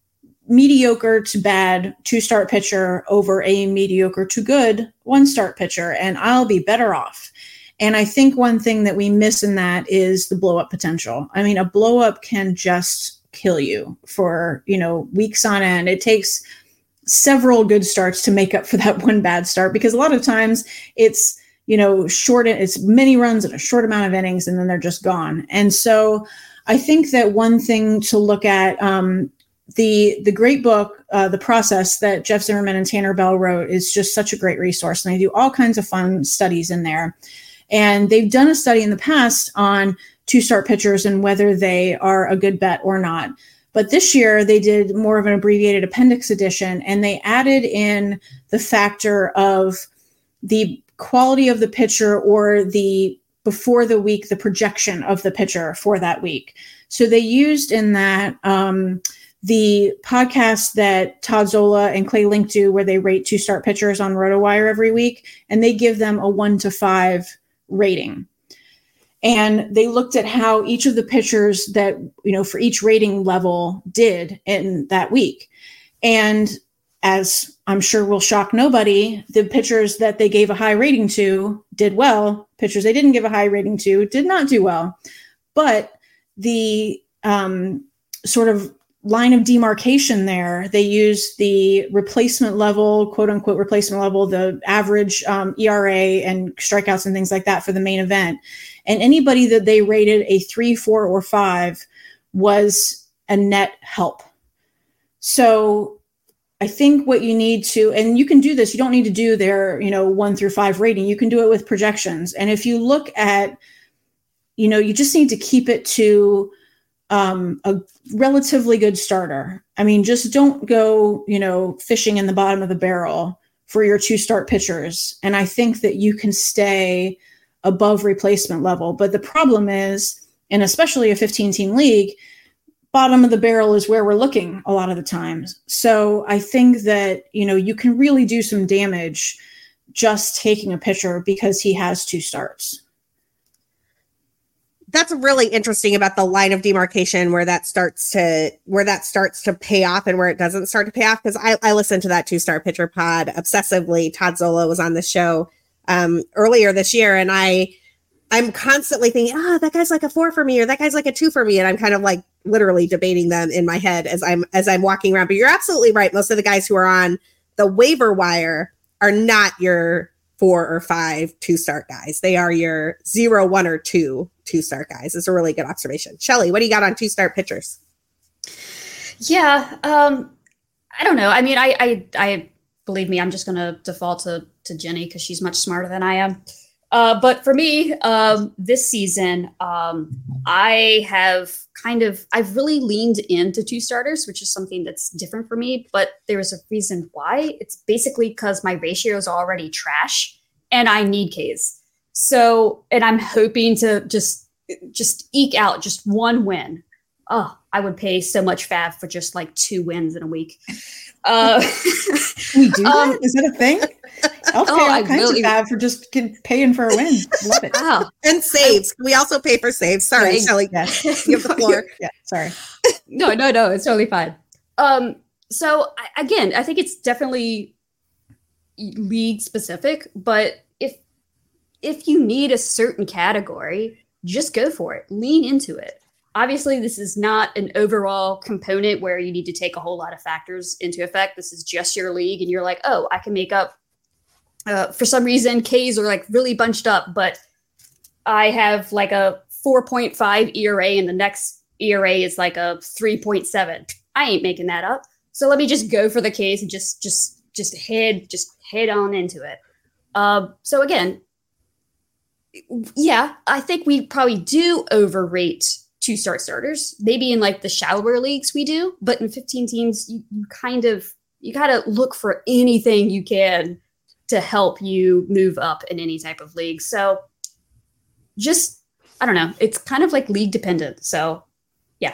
C: mediocre to bad two-start pitcher over a mediocre to good one-start pitcher, and I'll be better off. And I think one thing that we miss in that is the blow-up potential. I mean, a blow-up can just kill you for, you know, weeks on end. It takes several good starts to make up for that one bad start, because a lot of times it's, you know, short, it's many runs in a short amount of innings, and then they're just gone. And so I think that one thing to look at, um, the the great book, uh, The Process, that Jeff Zimmerman and Tanner Bell wrote, is just such a great resource. And they do all kinds of fun studies in there. And they've done a study in the past on two-start pitchers and whether they are a good bet or not. But this year they did more of an abbreviated appendix edition, and they added in the factor of the quality of the pitcher, or the before the week, the projection of the pitcher for that week. So they used in that um, the podcast that Todd Zola and Clay Link do, where they rate two-start pitchers on RotoWire every week, and they give them a one to five rating. And they looked at how each of the pitchers that, you know, for each rating level did in that week. And as I'm sure will shock nobody, the pitchers that they gave a high rating to did well. Pitchers they didn't give a high rating to did not do well. But the um, sort of line of demarcation there, they used the replacement level, quote unquote replacement level, the average um, E R A and strikeouts and things like that for the main event. And anybody that they rated a three, four, or five was a net help. So I think what you need to, and you can do this, you don't need to do their, you know, one through five rating. You can do it with projections. And if you look at, you know, you just need to keep it to um, a relatively good starter. I mean, just don't go, you know, fishing in the bottom of the barrel for your two start pitchers. And I think that you can stay above replacement level. But the problem is, and especially a fifteen team league, bottom of the barrel is where we're looking a lot of the times. So I think that, you know, you can really do some damage just taking a pitcher because he has two starts.
A: That's really interesting about the line of demarcation where that starts to where that starts to pay off and where it doesn't start to pay off. Because I, I listened to that two-star pitcher pod obsessively. Todd Zola was on the show um, earlier this year, and I I'm constantly thinking, ah, oh, that guy's like a four for me, or that guy's like a two for me, and I'm kind of like literally debating them in my head as I'm as I'm walking around. But you're absolutely right. Most of the guys who are on the waiver wire are not your four or five two-start guys. They are your zero, one, or two two-start guys. It's a really good observation. Shelly, what do you got on two-start pitchers?
B: Yeah, um, I don't know. I mean, I, I, I believe me, I'm just going to default to to Jenny because she's much smarter than I am. Uh, but for me, um, this season, um, I have kind of, I've really leaned into two starters, which is something that's different for me, but there's a reason why. It's basically because my ratio is already trash and I need Ks. So, and I'm hoping to just, just eke out just one win. Oh, I would pay so much Fab for just like two wins in a week. Uh,
C: we do that? Um, Is that a thing? I'll pay
B: oh,
C: all
B: I
C: kinds
B: really,
C: of Fab for just paying for a win. Love it.
B: Wow.
A: And saves. We also pay for saves. Sorry,
B: Right.
A: Shelly.
C: Yes.
A: You have the floor.
C: Yeah, sorry.
B: no, no, no. It's totally fine. Um, so I, again, I think it's definitely league specific, but if if you need a certain category, just go for it. Lean into it. Obviously, this is not an overall component where you need to take a whole lot of factors into effect. This is just your league, and you're like, oh, I can make up. Uh, for some reason, Ks are like really bunched up, but I have like a four point five E R A, and the next E R A is like a three point seven. I ain't making that up. So let me just go for the Ks and just just just head just head on into it. Uh, so again, yeah, I think we probably do overrate two start starters. Maybe in like the shallower leagues we do, but in fifteen teams, you, you kind of, you got to look for anything you can to help you move up in any type of league. So just, I don't know, it's kind of like league dependent. So yeah.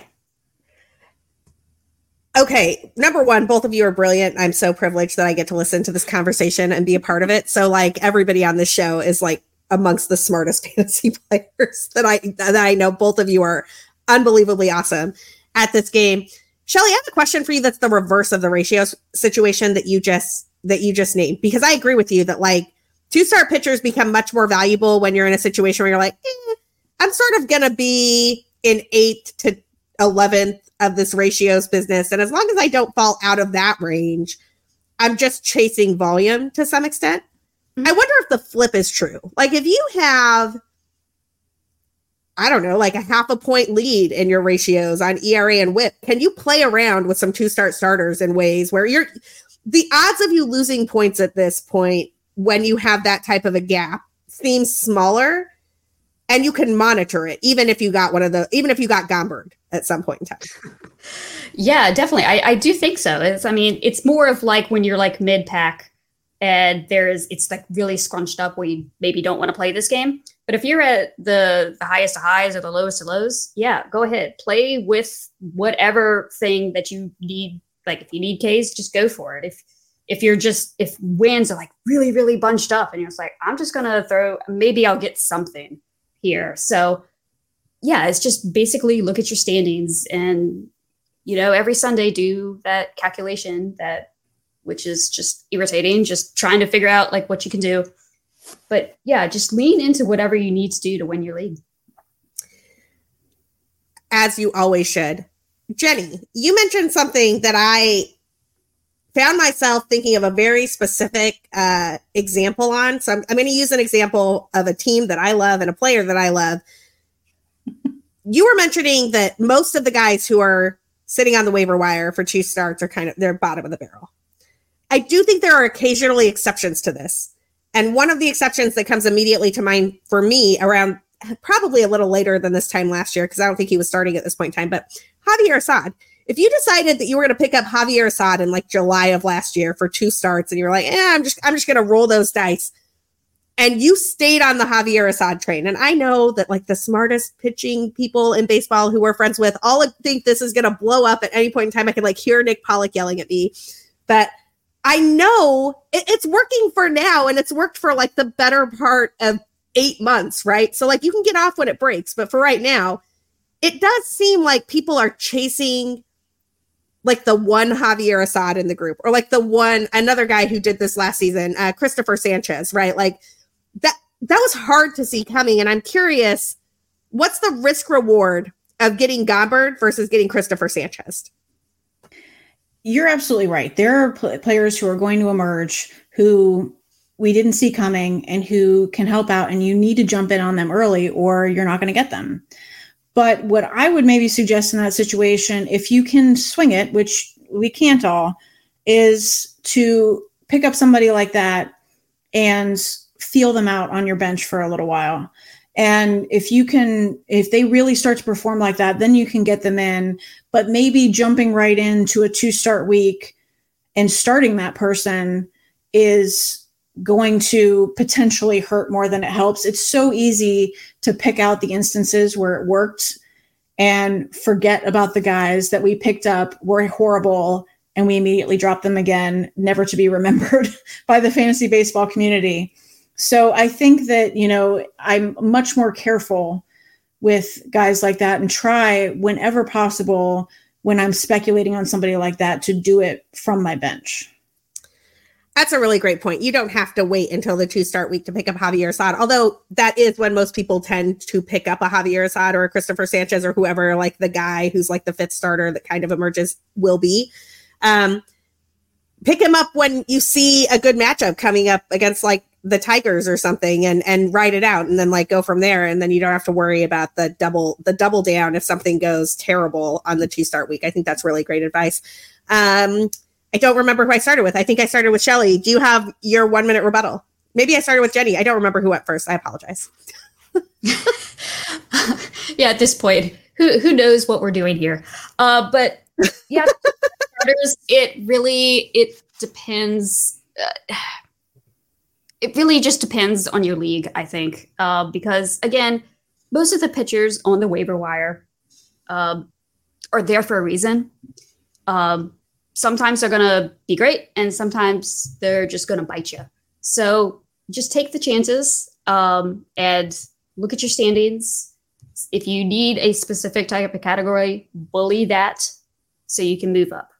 A: Okay. Number one, both of you are brilliant. I'm so privileged that I get to listen to this conversation and be a part of it. So like everybody on this show is like amongst the smartest fantasy players that I that I know. Both of you are unbelievably awesome at this game. Shelly, I have a question for you that's the reverse of the ratios situation that you just that you just named, because I agree with you that like two-star pitchers become much more valuable when you're in a situation where you're like, eh, I'm sort of gonna be in eighth to eleventh of this ratios business, and as long as I don't fall out of that range, I'm just chasing volume to some extent. I wonder if the flip is true. Like if you have, I don't know, like a half a point lead in your ratios on E R A and whip, can you play around with some two-start starters in ways where you're, the odds of you losing points at this point when you have that type of a gap seems smaller, and you can monitor it even if you got one of the, even if you got Gomberg at some point in time.
B: Yeah, definitely. I, I do think so. It's, I mean, it's more of like when you're like mid-pack, and there's, it's like really scrunched up where you maybe don't want to play this game. But if you're at the, the highest of highs or the lowest of lows, yeah, go ahead. Play with whatever thing that you need. Like if you need Ks, just go for it. If if you're just, if wins are like really, really bunched up and you're just like, I'm just going to throw, maybe I'll get something here. So yeah, it's just basically look at your standings and, you know, every Sunday do that calculation that, which is just irritating, just trying to figure out like what you can do. But yeah, just lean into whatever you need to do to win your league.
A: As you always should. Jenny, you mentioned something that I found myself thinking of a very specific uh, example on. So I'm, I'm going to use an example of a team that I love and a player that I love. You were mentioning that most of the guys who are sitting on the waiver wire for two starts are kind of, they're bottom of the barrel. I do think there are occasionally exceptions to this. And one of the exceptions that comes immediately to mind for me around probably a little later than this time last year, because I don't think he was starting at this point in time, but Javier Assad. If you decided that you were going to pick up Javier Assad in like July of last year for two starts and you're like, eh, I'm just, I'm just going to roll those dice. and you stayed on the Javier Assad train. And I know that like the smartest pitching people in baseball who we're friends with all think this is going to blow up at any point in time. I can like hear Nick Pollock yelling at me, but I know it, it's working for now. And it's worked for like the better part of eight months, right? So like you can get off when it breaks, but for right now, it does seem like people are chasing like the one Javier Assad in the group, or like the one, another guy who did this last season, uh, Christopher Sanchez, right? Like that, that was hard to see coming. And I'm curious, what's the risk reward of getting Gomberg versus getting Christopher Sanchez?
C: You're absolutely right. There are pl- players who are going to emerge who we didn't see coming and who can help out, and you need to jump in on them early or you're not going to get them. But what I would maybe suggest in that situation, if you can swing it, which we can't all, is to pick up somebody like that and feel them out on your bench for a little while. And if you can, if they really start to perform like that, then you can get them in. But maybe jumping right into a two-start week and starting that person is going to potentially hurt more than it helps. It's so easy to pick out the instances where it worked and forget about the guys that we picked up were horrible and we immediately dropped them again, never to be remembered by the fantasy baseball community. So I think that, you know, I'm much more careful with guys like that and try whenever possible when I'm speculating on somebody like that to do it from my bench.
A: That's a really great point. You don't have to wait until the two-start week to pick up Javier Assad, although that is when most people tend to pick up a Javier Assad or a Christopher Sanchez or whoever, like the guy who's like the fifth starter that kind of emerges will be. Um, pick him up when you see a good matchup coming up against like the Tigers or something, and and ride it out, and then like go from there, and then you don't have to worry about the double the double down if something goes terrible on the two-start week. I think that's really great advice. Um, I don't remember who I started with. I think I started with Shelly. Do you have your one minute rebuttal? Maybe I started with Jenny. I don't remember who went first. I apologize.
B: Yeah, at this point, who who knows what we're doing here? Uh, but yeah, starters, it really, it depends. Uh, it really just depends on your league, I think. Uh, because again, most of the pitchers on the waiver wire uh, are there for a reason. Um, Sometimes they're going to be great, and sometimes they're just going to bite you. So just take the chances um, and look at your standings. If you need a specific type of category, bully that so you can move up.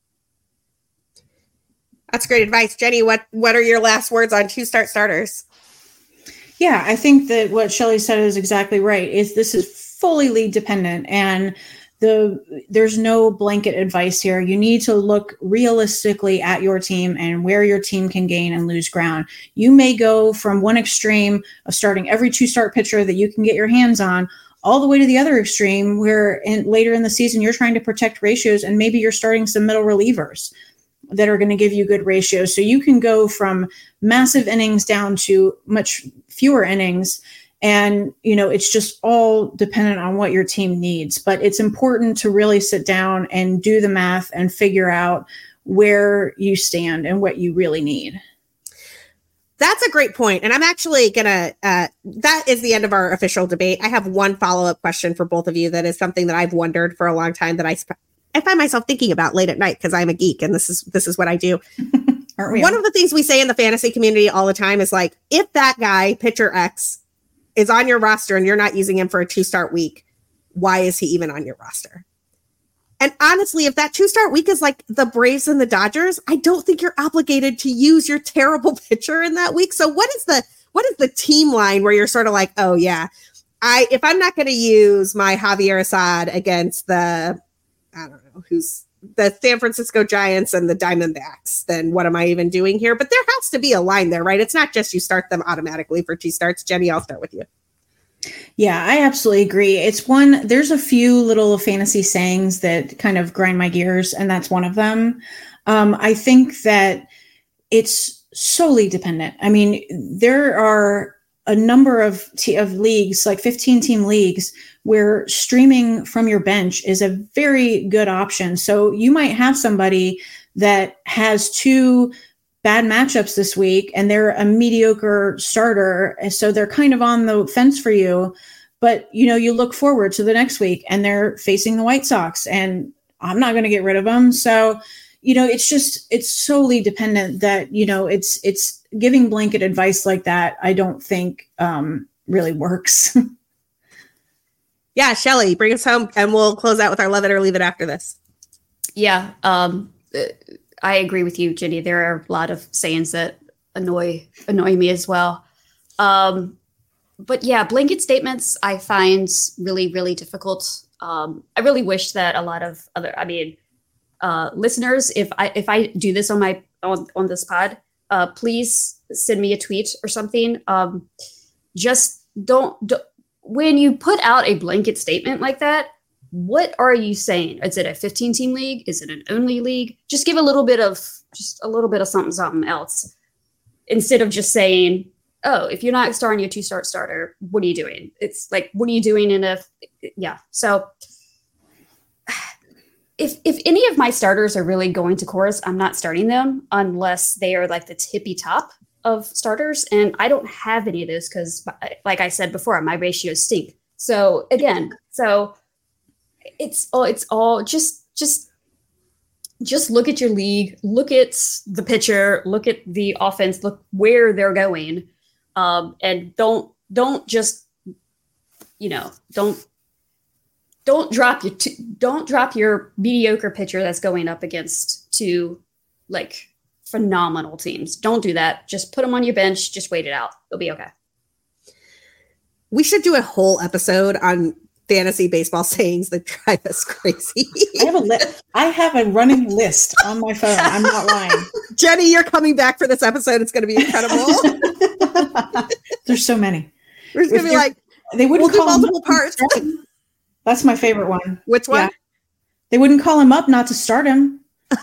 A: That's great advice. Jenny, what, what are your last words on two-start starters?
C: Yeah, I think that what Shelly said is exactly right. Is this is fully league dependent, and The, there's no blanket advice here. You need to look realistically at your team and where your team can gain and lose ground. You may go from one extreme of starting every two-start pitcher that you can get your hands on all the way to the other extreme where in, later in the season you're trying to protect ratios, and maybe you're starting some middle relievers that are going to give you good ratios. So you can go from massive innings down to much fewer innings. And, you know, it's just all dependent on what your team needs. But it's important to really sit down and do the math and figure out where you stand and what you really need.
A: That's a great point. And I'm actually going to, uh, that is the end of our official debate. I have one follow-up question for both of you that is something that I've wondered for a long time that I, sp- I find myself thinking about late at night because I'm a geek and this is, this is what I do.
C: Aren't we
A: One
C: all?
A: of the things we say in the fantasy community all the time is like, if that guy, pitcher X, is on your roster and you're not using him for a two-start week, why is he even on your roster? And honestly, if that two-start week is like the Braves and the Dodgers, I don't think you're obligated to use your terrible pitcher in that week. So what is the what is the team line where you're sort of like, oh yeah, I if I'm not going to use my Javier Assad against the, I don't know, who's the San Francisco Giants and the Diamondbacks, then what am I even doing here? But there has to be a line there, right? It's not just you start them automatically for two starts. Jenny, I'll start with you.
C: Yeah, I absolutely agree. It's one, there's a few little fantasy sayings that kind of grind my gears, and that's one of them. Um, I think that it's solely dependent. I mean, there are a number of t- of leagues, like fifteen team leagues, where streaming from your bench is a very good option. So you might have somebody that has two bad matchups this week and they're a mediocre starter. And so they're kind of on the fence for you. But, you know, you look forward to the next week and they're facing the White Sox and I'm not going to get rid of them. So, you know, it's just, it's solely dependent that, you know, it's, it's giving blanket advice like that. I don't think um, really works.
A: Yeah. Shelly, bring us home and we'll close out with our love it or leave it after this.
B: Yeah. Um, I agree with you, Jenny. There are a lot of sayings that annoy, annoy me as well. Um, but yeah, blanket statements I find really, really difficult. Um, I really wish that a lot of other, I mean, uh, listeners, if I, if I do this on my, on, on this pod, uh, please send me a tweet or something. Um, just don't, don't, when you put out a blanket statement like that, what are you saying? Is it a fifteen team league? Is it an only league? Just give a little bit of, just a little bit of something, something else instead of just saying, oh, if you're not starting your two start starter, what are you doing? It's like, what are you doing in a, yeah. So if, if any of my starters are really going to chorus, I'm not starting them unless they are like the tippy top of starters. And I don't have any of those because like I said before, my ratios stink. So again, so it's all, it's all just, just, just look at your league, look at the pitcher, look at the offense, look where they're going. Um, and don't, don't just, you know, don't, don't drop your, t- don't drop your mediocre pitcher that's going up against two like phenomenal teams. Don't do that. Just put them on your bench. Just wait it out. It'll be okay.
A: We should do a whole episode on fantasy baseball sayings that drive us crazy.
C: I have a li- I have a running list on my phone. I'm not lying.
A: Jenny, you're coming back for this episode. It's going to be incredible.
C: There's so many.
A: There's going to be like,
C: they wouldn't
A: we'll
C: call
A: do multiple parts.
C: That's my favorite one.
A: Which one?
C: Yeah. They wouldn't call him up not to start him.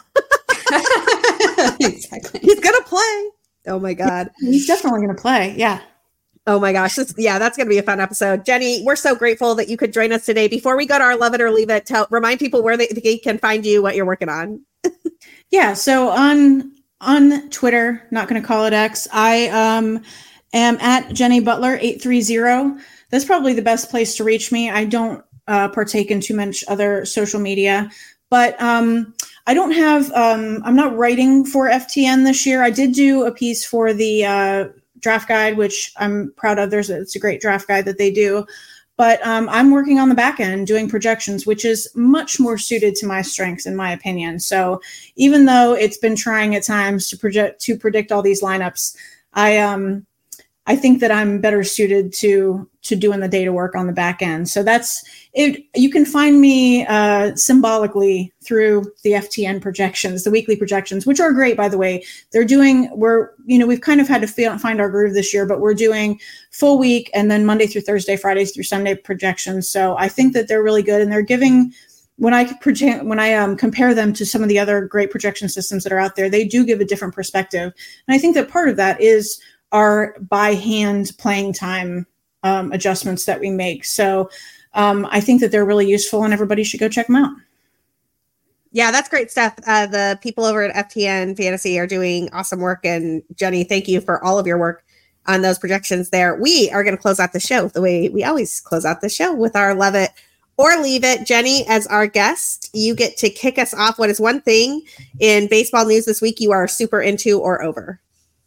A: Exactly. He's going to play. Oh my God.
C: He's definitely going to play. Yeah.
A: Oh my gosh. This, yeah, that's going to be a fun episode. Jenny, we're so grateful that you could join us today. Before we go to our love it or leave it, tell, remind people where they, they can find you, what you're working on.
C: Yeah. So on, on Twitter, not going to call it X, I um, am at Jenny Butler eight three zero. That's probably the best place to reach me. I don't uh, partake in too much other social media, but um, I don't have, um, I'm not writing for F T N this year. I did do a piece for the uh, draft guide, which I'm proud of. There's a, it's a great draft guide that they do, but um, I'm working on the back end doing projections, which is much more suited to my strengths, in my opinion. So even though it's been trying at times to project, to predict all these lineups, I, um, I think that I'm better suited to to doing the data work on the back end. So that's it. You can find me uh, symbolically through the F T N projections, the weekly projections, which are great, by the way. They're doing, we're, you know, we've kind of had to feel, find our groove this year, but we're doing full week and then Monday through Thursday, Fridays through Sunday projections. So I think that they're really good, and they're giving, when I project, when I um, compare them to some of the other great projection systems that are out there, they do give a different perspective. And I think that part of that is our by hand playing time um, adjustments that we make. So um, I think that they're really useful, and everybody should go check them out.
A: Yeah, that's great stuff. Uh, the people over at F T N Fantasy are doing awesome work. And Jenny, thank you for all of your work on those projections there. We are going to close out the show the way we always close out the show, with our love it or leave it. Jenny, as our guest, you get to kick us off. What is one thing in baseball news this week you are super into or over?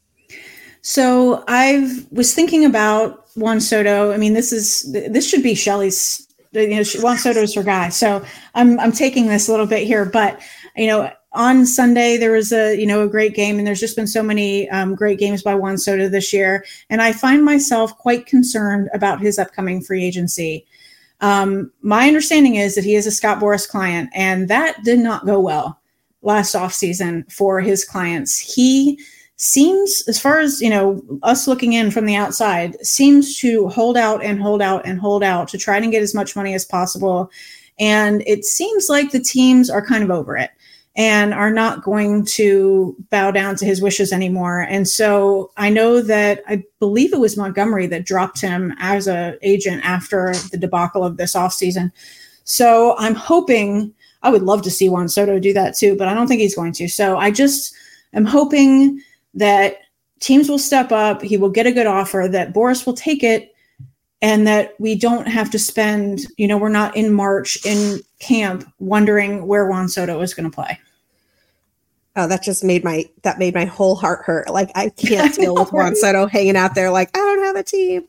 C: So I was thinking about Juan Soto. I mean, this is this should be Shelly's. You know, Juan Soto's her guy. So I'm I'm taking this a little bit here, but you know, on Sunday there was a you know a great game, and there's just been so many um, great games by Juan Soto this year, and I find myself quite concerned about his upcoming free agency. Um, my understanding is that he is a Scott Boras client, and that did not go well last offseason for his clients. He seems, as far as, you know, us looking in from the outside, seems to hold out and hold out and hold out to try and get as much money as possible. And it seems like the teams are kind of over it and are not going to bow down to his wishes anymore. And so I know that, I believe it was Montgomery that dropped him as an agent after the debacle of this offseason. So I'm hoping, I would love to see Juan Soto do that too, but I don't think he's going to. So I just am hoping that teams will step up, he will get a good offer, that Boris will take it, and that we don't have to spend, you know, we're not in March in camp wondering where Juan Soto is going to play.
A: Oh, that just made my, that made my whole heart hurt. Like, I can't deal with Juan Soto hanging out there like, I don't have a team.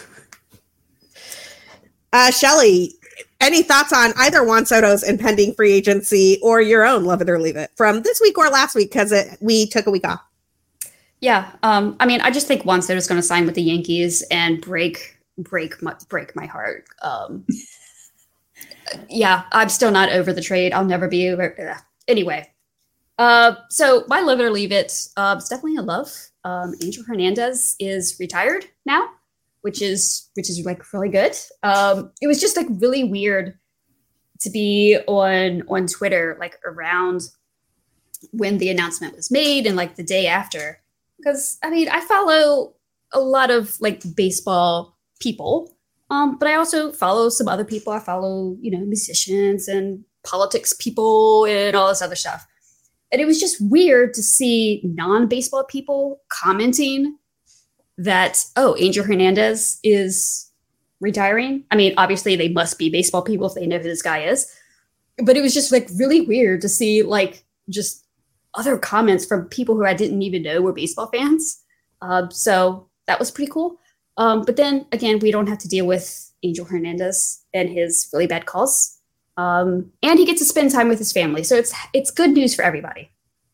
A: Uh, Shelly, any thoughts on either Juan Soto's impending free agency or your own love it or leave it from this week or last week? Because we took a week off.
B: Yeah. Um, I mean, I just think Juan Soto's going to sign with the Yankees and break, break my, break my heart. Um, yeah, I'm still not over the trade. I'll never be over. Anyway. Uh, so my love it or leave it, uh, it's definitely a love. Um, Angel Hernandez is retired now, which is, which is like really good. Um, it was just like really weird to be on, on Twitter, like around when the announcement was made and like the day after, because I mean, I follow a lot of like baseball people, um, but I also follow some other people. I follow, you know, musicians and politics people and all this other stuff. And it was just weird to see non-baseball people commenting that, oh, Angel Hernandez is retiring. I mean, obviously they must be baseball people if they know who this guy is. But it was just like really weird to see like just other comments from people who I didn't even know were baseball fans. Uh, so that was pretty cool. Um, but then again, we don't have to deal with Angel Hernandez and his really bad calls. Um, and he gets to spend time with his family. So it's it's good news for everybody.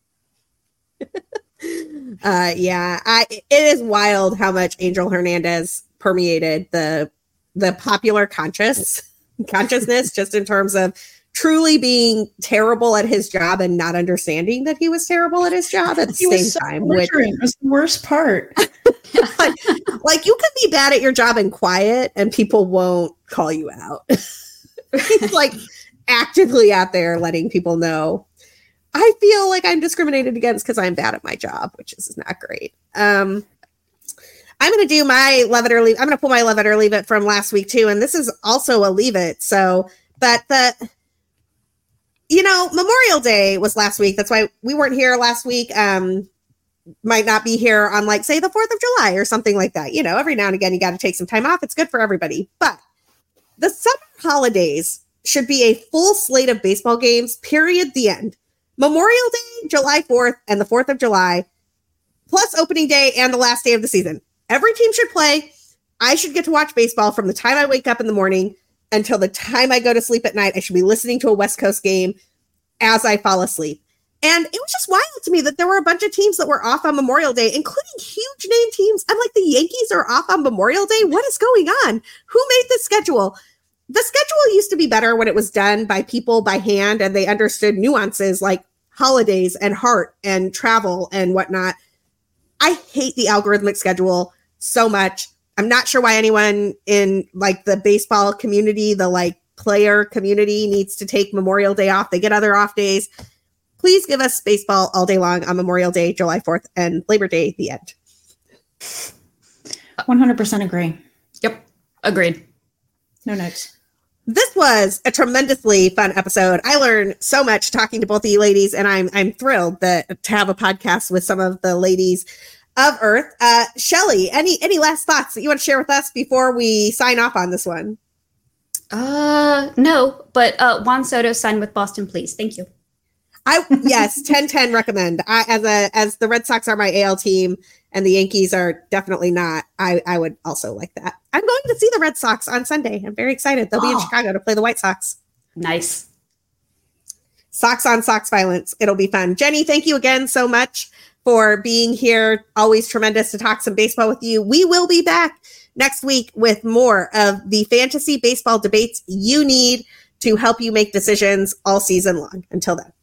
A: uh, yeah, I, it is wild how much Angel Hernandez permeated the the popular conscious consciousness, just in terms of truly being terrible at his job and not understanding that he was terrible at his job at the
C: he
A: same
C: was so
A: time.
C: Which was the worst part.
A: like, like you could be bad at your job and quiet, and people won't call you out. He's like actively out there letting people know, I feel like I'm discriminated against because I'm bad at my job, which is not great. Um, I'm going to do my love it or leave. I'm going to pull my love it or leave it from last week too. And this is also a leave it. So, but the, you know, Memorial Day was last week. That's why we weren't here last week. Um, might not be here on like, say, the fourth of July or something like that. You know, every now and again, you got to take some time off. It's good for everybody. But the summer holidays should be a full slate of baseball games, period, the end. Memorial Day, July fourth, and the fourth of July, plus opening day and the last day of the season. Every team should play. I should get to watch baseball from the time I wake up in the morning until the time I go to sleep at night. I should be listening to a West Coast game as I fall asleep. And it was just wild to me that there were a bunch of teams that were off on Memorial Day, including huge name teams. I'm like, the Yankees are off on Memorial Day? What is going on? Who made this schedule? The schedule used to be better when it was done by people by hand and they understood nuances like holidays and heart and travel and whatnot. I hate the algorithmic schedule so much. I'm not sure why anyone in like the baseball community, the like player community, needs to take Memorial Day off. They get other off days. Please give us baseball all day long on Memorial Day, July fourth, and Labor Day, the end.
C: one hundred percent agree.
B: Yep. Agreed.
C: No notes.
A: This was a tremendously fun episode. I learned so much talking to both of you ladies, and I'm I'm thrilled that to have a podcast with some of the ladies of Earth. Uh, Shelly, any any last thoughts that you want to share with us before we sign off on this one?
B: Uh, no, but uh, Juan Soto signed with Boston, please. Thank you.
A: I yes, ten ten recommend. I as a as the Red Sox are my A L team and the Yankees are definitely not. I I would also like that. I'm going to see the Red Sox on Sunday. I'm very excited. They'll be
B: oh.
A: in Chicago to play the White Sox.
B: Nice.
A: Sox on Sox violence. It'll be fun. Jenny, thank you again so much for being here. Always tremendous to talk some baseball with you. We will be back next week with more of the fantasy baseball debates you need to help you make decisions all season long. Until then.